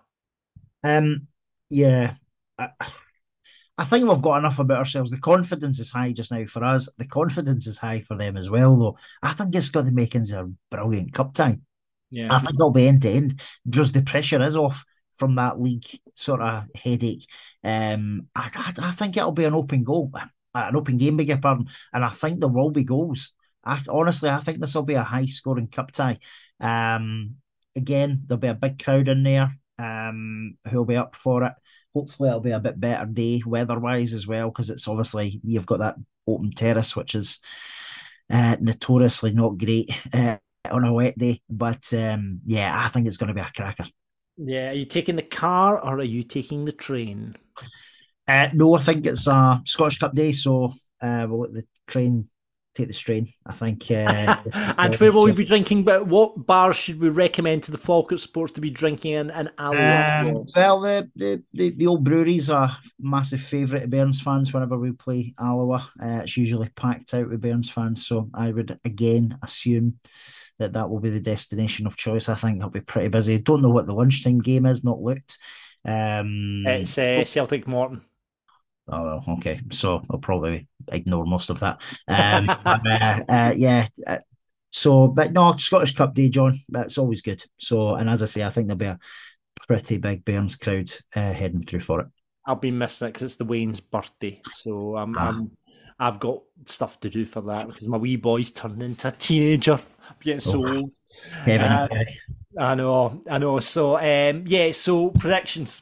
Um, yeah, I, I think we've got enough about ourselves. The confidence is high just now for us. The confidence is high for them as well, though. I think it's got the makings of a brilliant cup tie. Yeah, I think it'll be end to end because the pressure is off from that league sort of headache. Um, I, I, I think it'll be an open goal, an open game, beg your pardon, and I think there will be goals. I, honestly, I think this will be a high-scoring cup tie. Um, again, there'll be a big crowd in there um, who'll be up for it. Hopefully, it'll be a bit better day weather-wise as well, because it's obviously you've got that open terrace, which is uh, notoriously not great uh, on a wet day. But um, yeah, I think it's going to be a cracker. Yeah, are you taking the car or are you taking the train? Uh, no, I think it's a Scottish Cup day, so uh, we'll let the train take the strain. I think. Uh, and where will we be drinking? But what bars should we recommend to the Falkirk supporters to be drinking in? And um, well, the, the the the old breweries are a massive favourite of Burns fans. Whenever we play Alloa, uh, it's usually packed out with Burns fans. So I would again assume that that will be the destination of choice. I think they'll be pretty busy. Don't know what the lunchtime game is. Not looked. Um, it's uh, Celtic Morton. Oh, okay. So I'll probably ignore most of that. Um, uh, uh, yeah. So, but no, Scottish Cup Day, John. That's always good. So, and as I say, I think there'll be a pretty big Burns crowd uh, heading through for it. I'll be missing it because it's the Wayne's birthday. So I'm, ah. I'm, I've got stuff to do for that because my wee boy's turning into a teenager. I'm getting so oh. old. Kevin, uh, I know, I know. So, um, yeah. So predictions.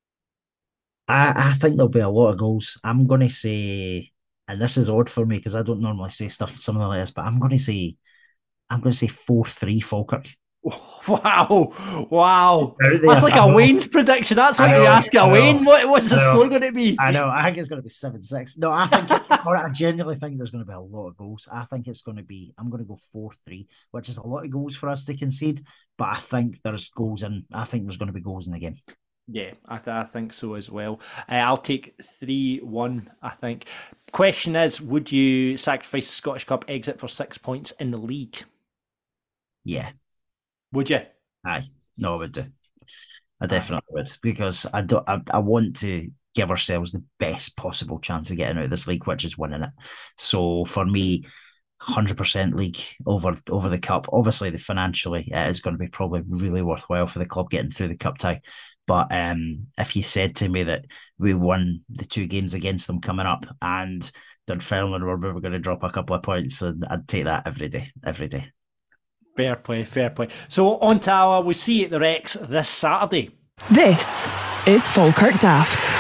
I, I think there'll be a lot of goals. I'm going to say, and this is odd for me because I don't normally say stuff something like this, but I'm going to say, I'm going to say four three Falkirk. Wow, wow. That's like a Wayne's prediction. That's what you ask a Wayne. What, what's the score going to be? I know. I think it's going to be seven six. No, I think, it, I genuinely think there's going to be a lot of goals. I think it's going to be, I'm going to go four three, which is a lot of goals for us to concede, but I think there's goals in, I think there's going to be goals in the game. Yeah, I, th- I think so as well. Uh, I'll take three one, I think. Question is, would you sacrifice the Scottish Cup exit for six points in the league? Yeah. Would you? Aye. No, I would do. I definitely Aye. would, because I, do, I, I want to give ourselves the best possible chance of getting out of this league, which is winning it. So for me, one hundred percent league over over the cup. Obviously, the financially, it is going to be probably really worthwhile for the club getting through the cup tie. But um, if you said to me that we won the two games against them coming up and Dunfermline were we were going to drop a couple of points, I'd take that every day, every day. Fair play, fair play. So on to our, we see you at the Rex this Saturday. This is Falkirk Daft.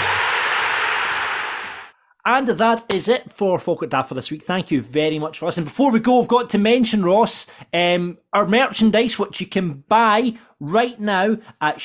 And that is it for Falkirk Daft for this week. Thank you very much for listening. Before we go, I've got to mention, Ross, um, our merchandise, which you can buy right now at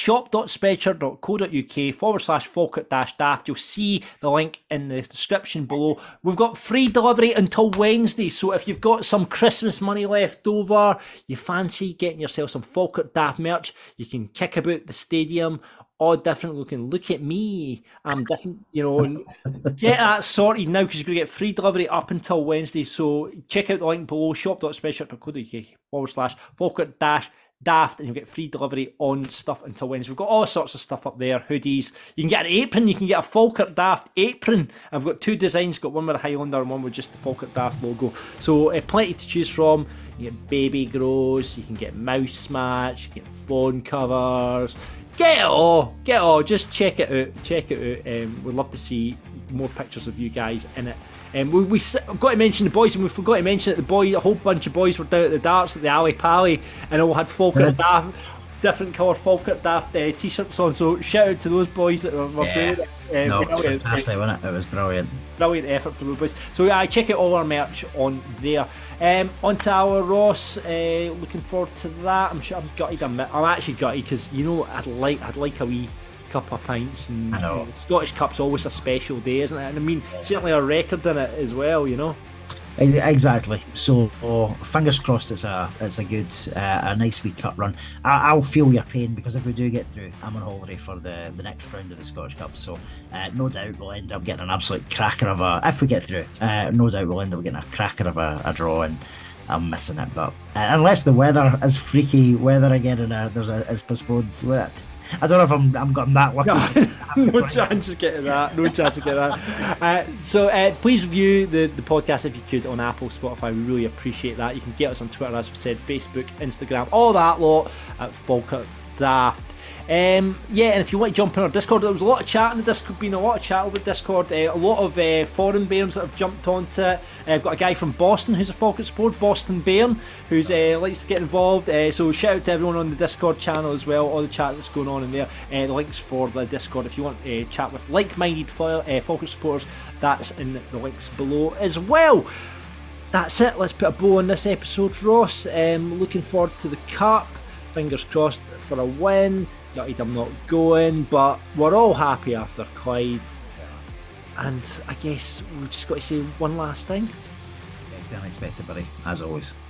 shop.spreadshirt.co.uk forward slash Falkirk dash daft. You'll see the link in the description below. We've got free delivery until Wednesday, so if you've got some Christmas money left over, you fancy getting yourself some Falkirk Daft merch, you can kick about the stadium, all different looking. Look at me, I'm different, you know, and get that sorted now because you're going to get free delivery up until Wednesday. So check out the link below, shop.spreadshirt.co.uk forward slash Falkirk dash daft, and you'll get free delivery on stuff until Wednesday. We've got all sorts of stuff up there, hoodies. You can get an apron, you can get a Falkirk Daft apron. I've got two designs, got one with a Highlander and one with just the Falkirk Daft logo. So uh, plenty to choose from. You get baby grows, you can get mouse mats, you can get phone covers. Get it all, get it all. Just check it out, check it out. Um, we'd love to see more pictures of you guys in it. Um, we, we, I've got to mention the boys, and we forgot to mention that the boy, a whole bunch of boys were down at the darts at the Alley Pally, and all had Falkirk Daft, different colour Falkirk Daft uh, t-shirts on. So shout out to those boys that were, were yeah. doing it. Um, no, it was fantastic, wasn't it? It was brilliant. Brilliant effort for the boys. So yeah, I check out all our merch on there. Um, on to our Ross. Uh, looking forward to that. I'm sure I'm gutted. I'm, I'm actually gutted because you know I'd like I'd like a wee cup of pints, and I know. Uh, Scottish Cup's always a special day, isn't it? And I mean, certainly a record in it as well, you know. Exactly. So oh, fingers crossed. It's a it's a good uh, a nice wee cut run. I, I'll feel your pain because if we do get through, I'm on holiday for the, the next round of the Scottish Cup. So uh, no doubt we'll end up getting an absolute cracker of a. If we get through, uh, no doubt we'll end up getting a cracker of a, a draw, and I'm missing it. But uh, unless the weather is freaky weather again and uh, there's a is postponed. I don't know if I'm I'm gotten that lucky. No chance of getting that. No chance of getting that. Uh, so uh, please review the, the podcast if you could on Apple, Spotify. We really appreciate that. You can get us on Twitter, as we said, Facebook, Instagram, all that lot at Falkirk Daft. Um, yeah, and if you want to jump in our Discord, there was a lot of chat in the Discord, been a lot of chat over Discord, uh, a lot of uh, foreign Bairns that have jumped onto it. Uh, I've got a guy from Boston who's a Falkirk supporter, Boston Bairn, who's uh, likes to get involved. Uh, so shout out to everyone on the Discord channel as well, all the chat that's going on in there. Uh, the links for the Discord, if you want to uh, chat with like-minded uh, Falkirk supporters, that's in the links below as well. That's it. Let's put a bow on this episode, Ross. Um, looking forward to the Cup. Fingers crossed for a win. Gutted I'm not going, but we're all happy after Clyde. And I guess we've just got to say one last thing. Expect the unexpected, buddy, as always.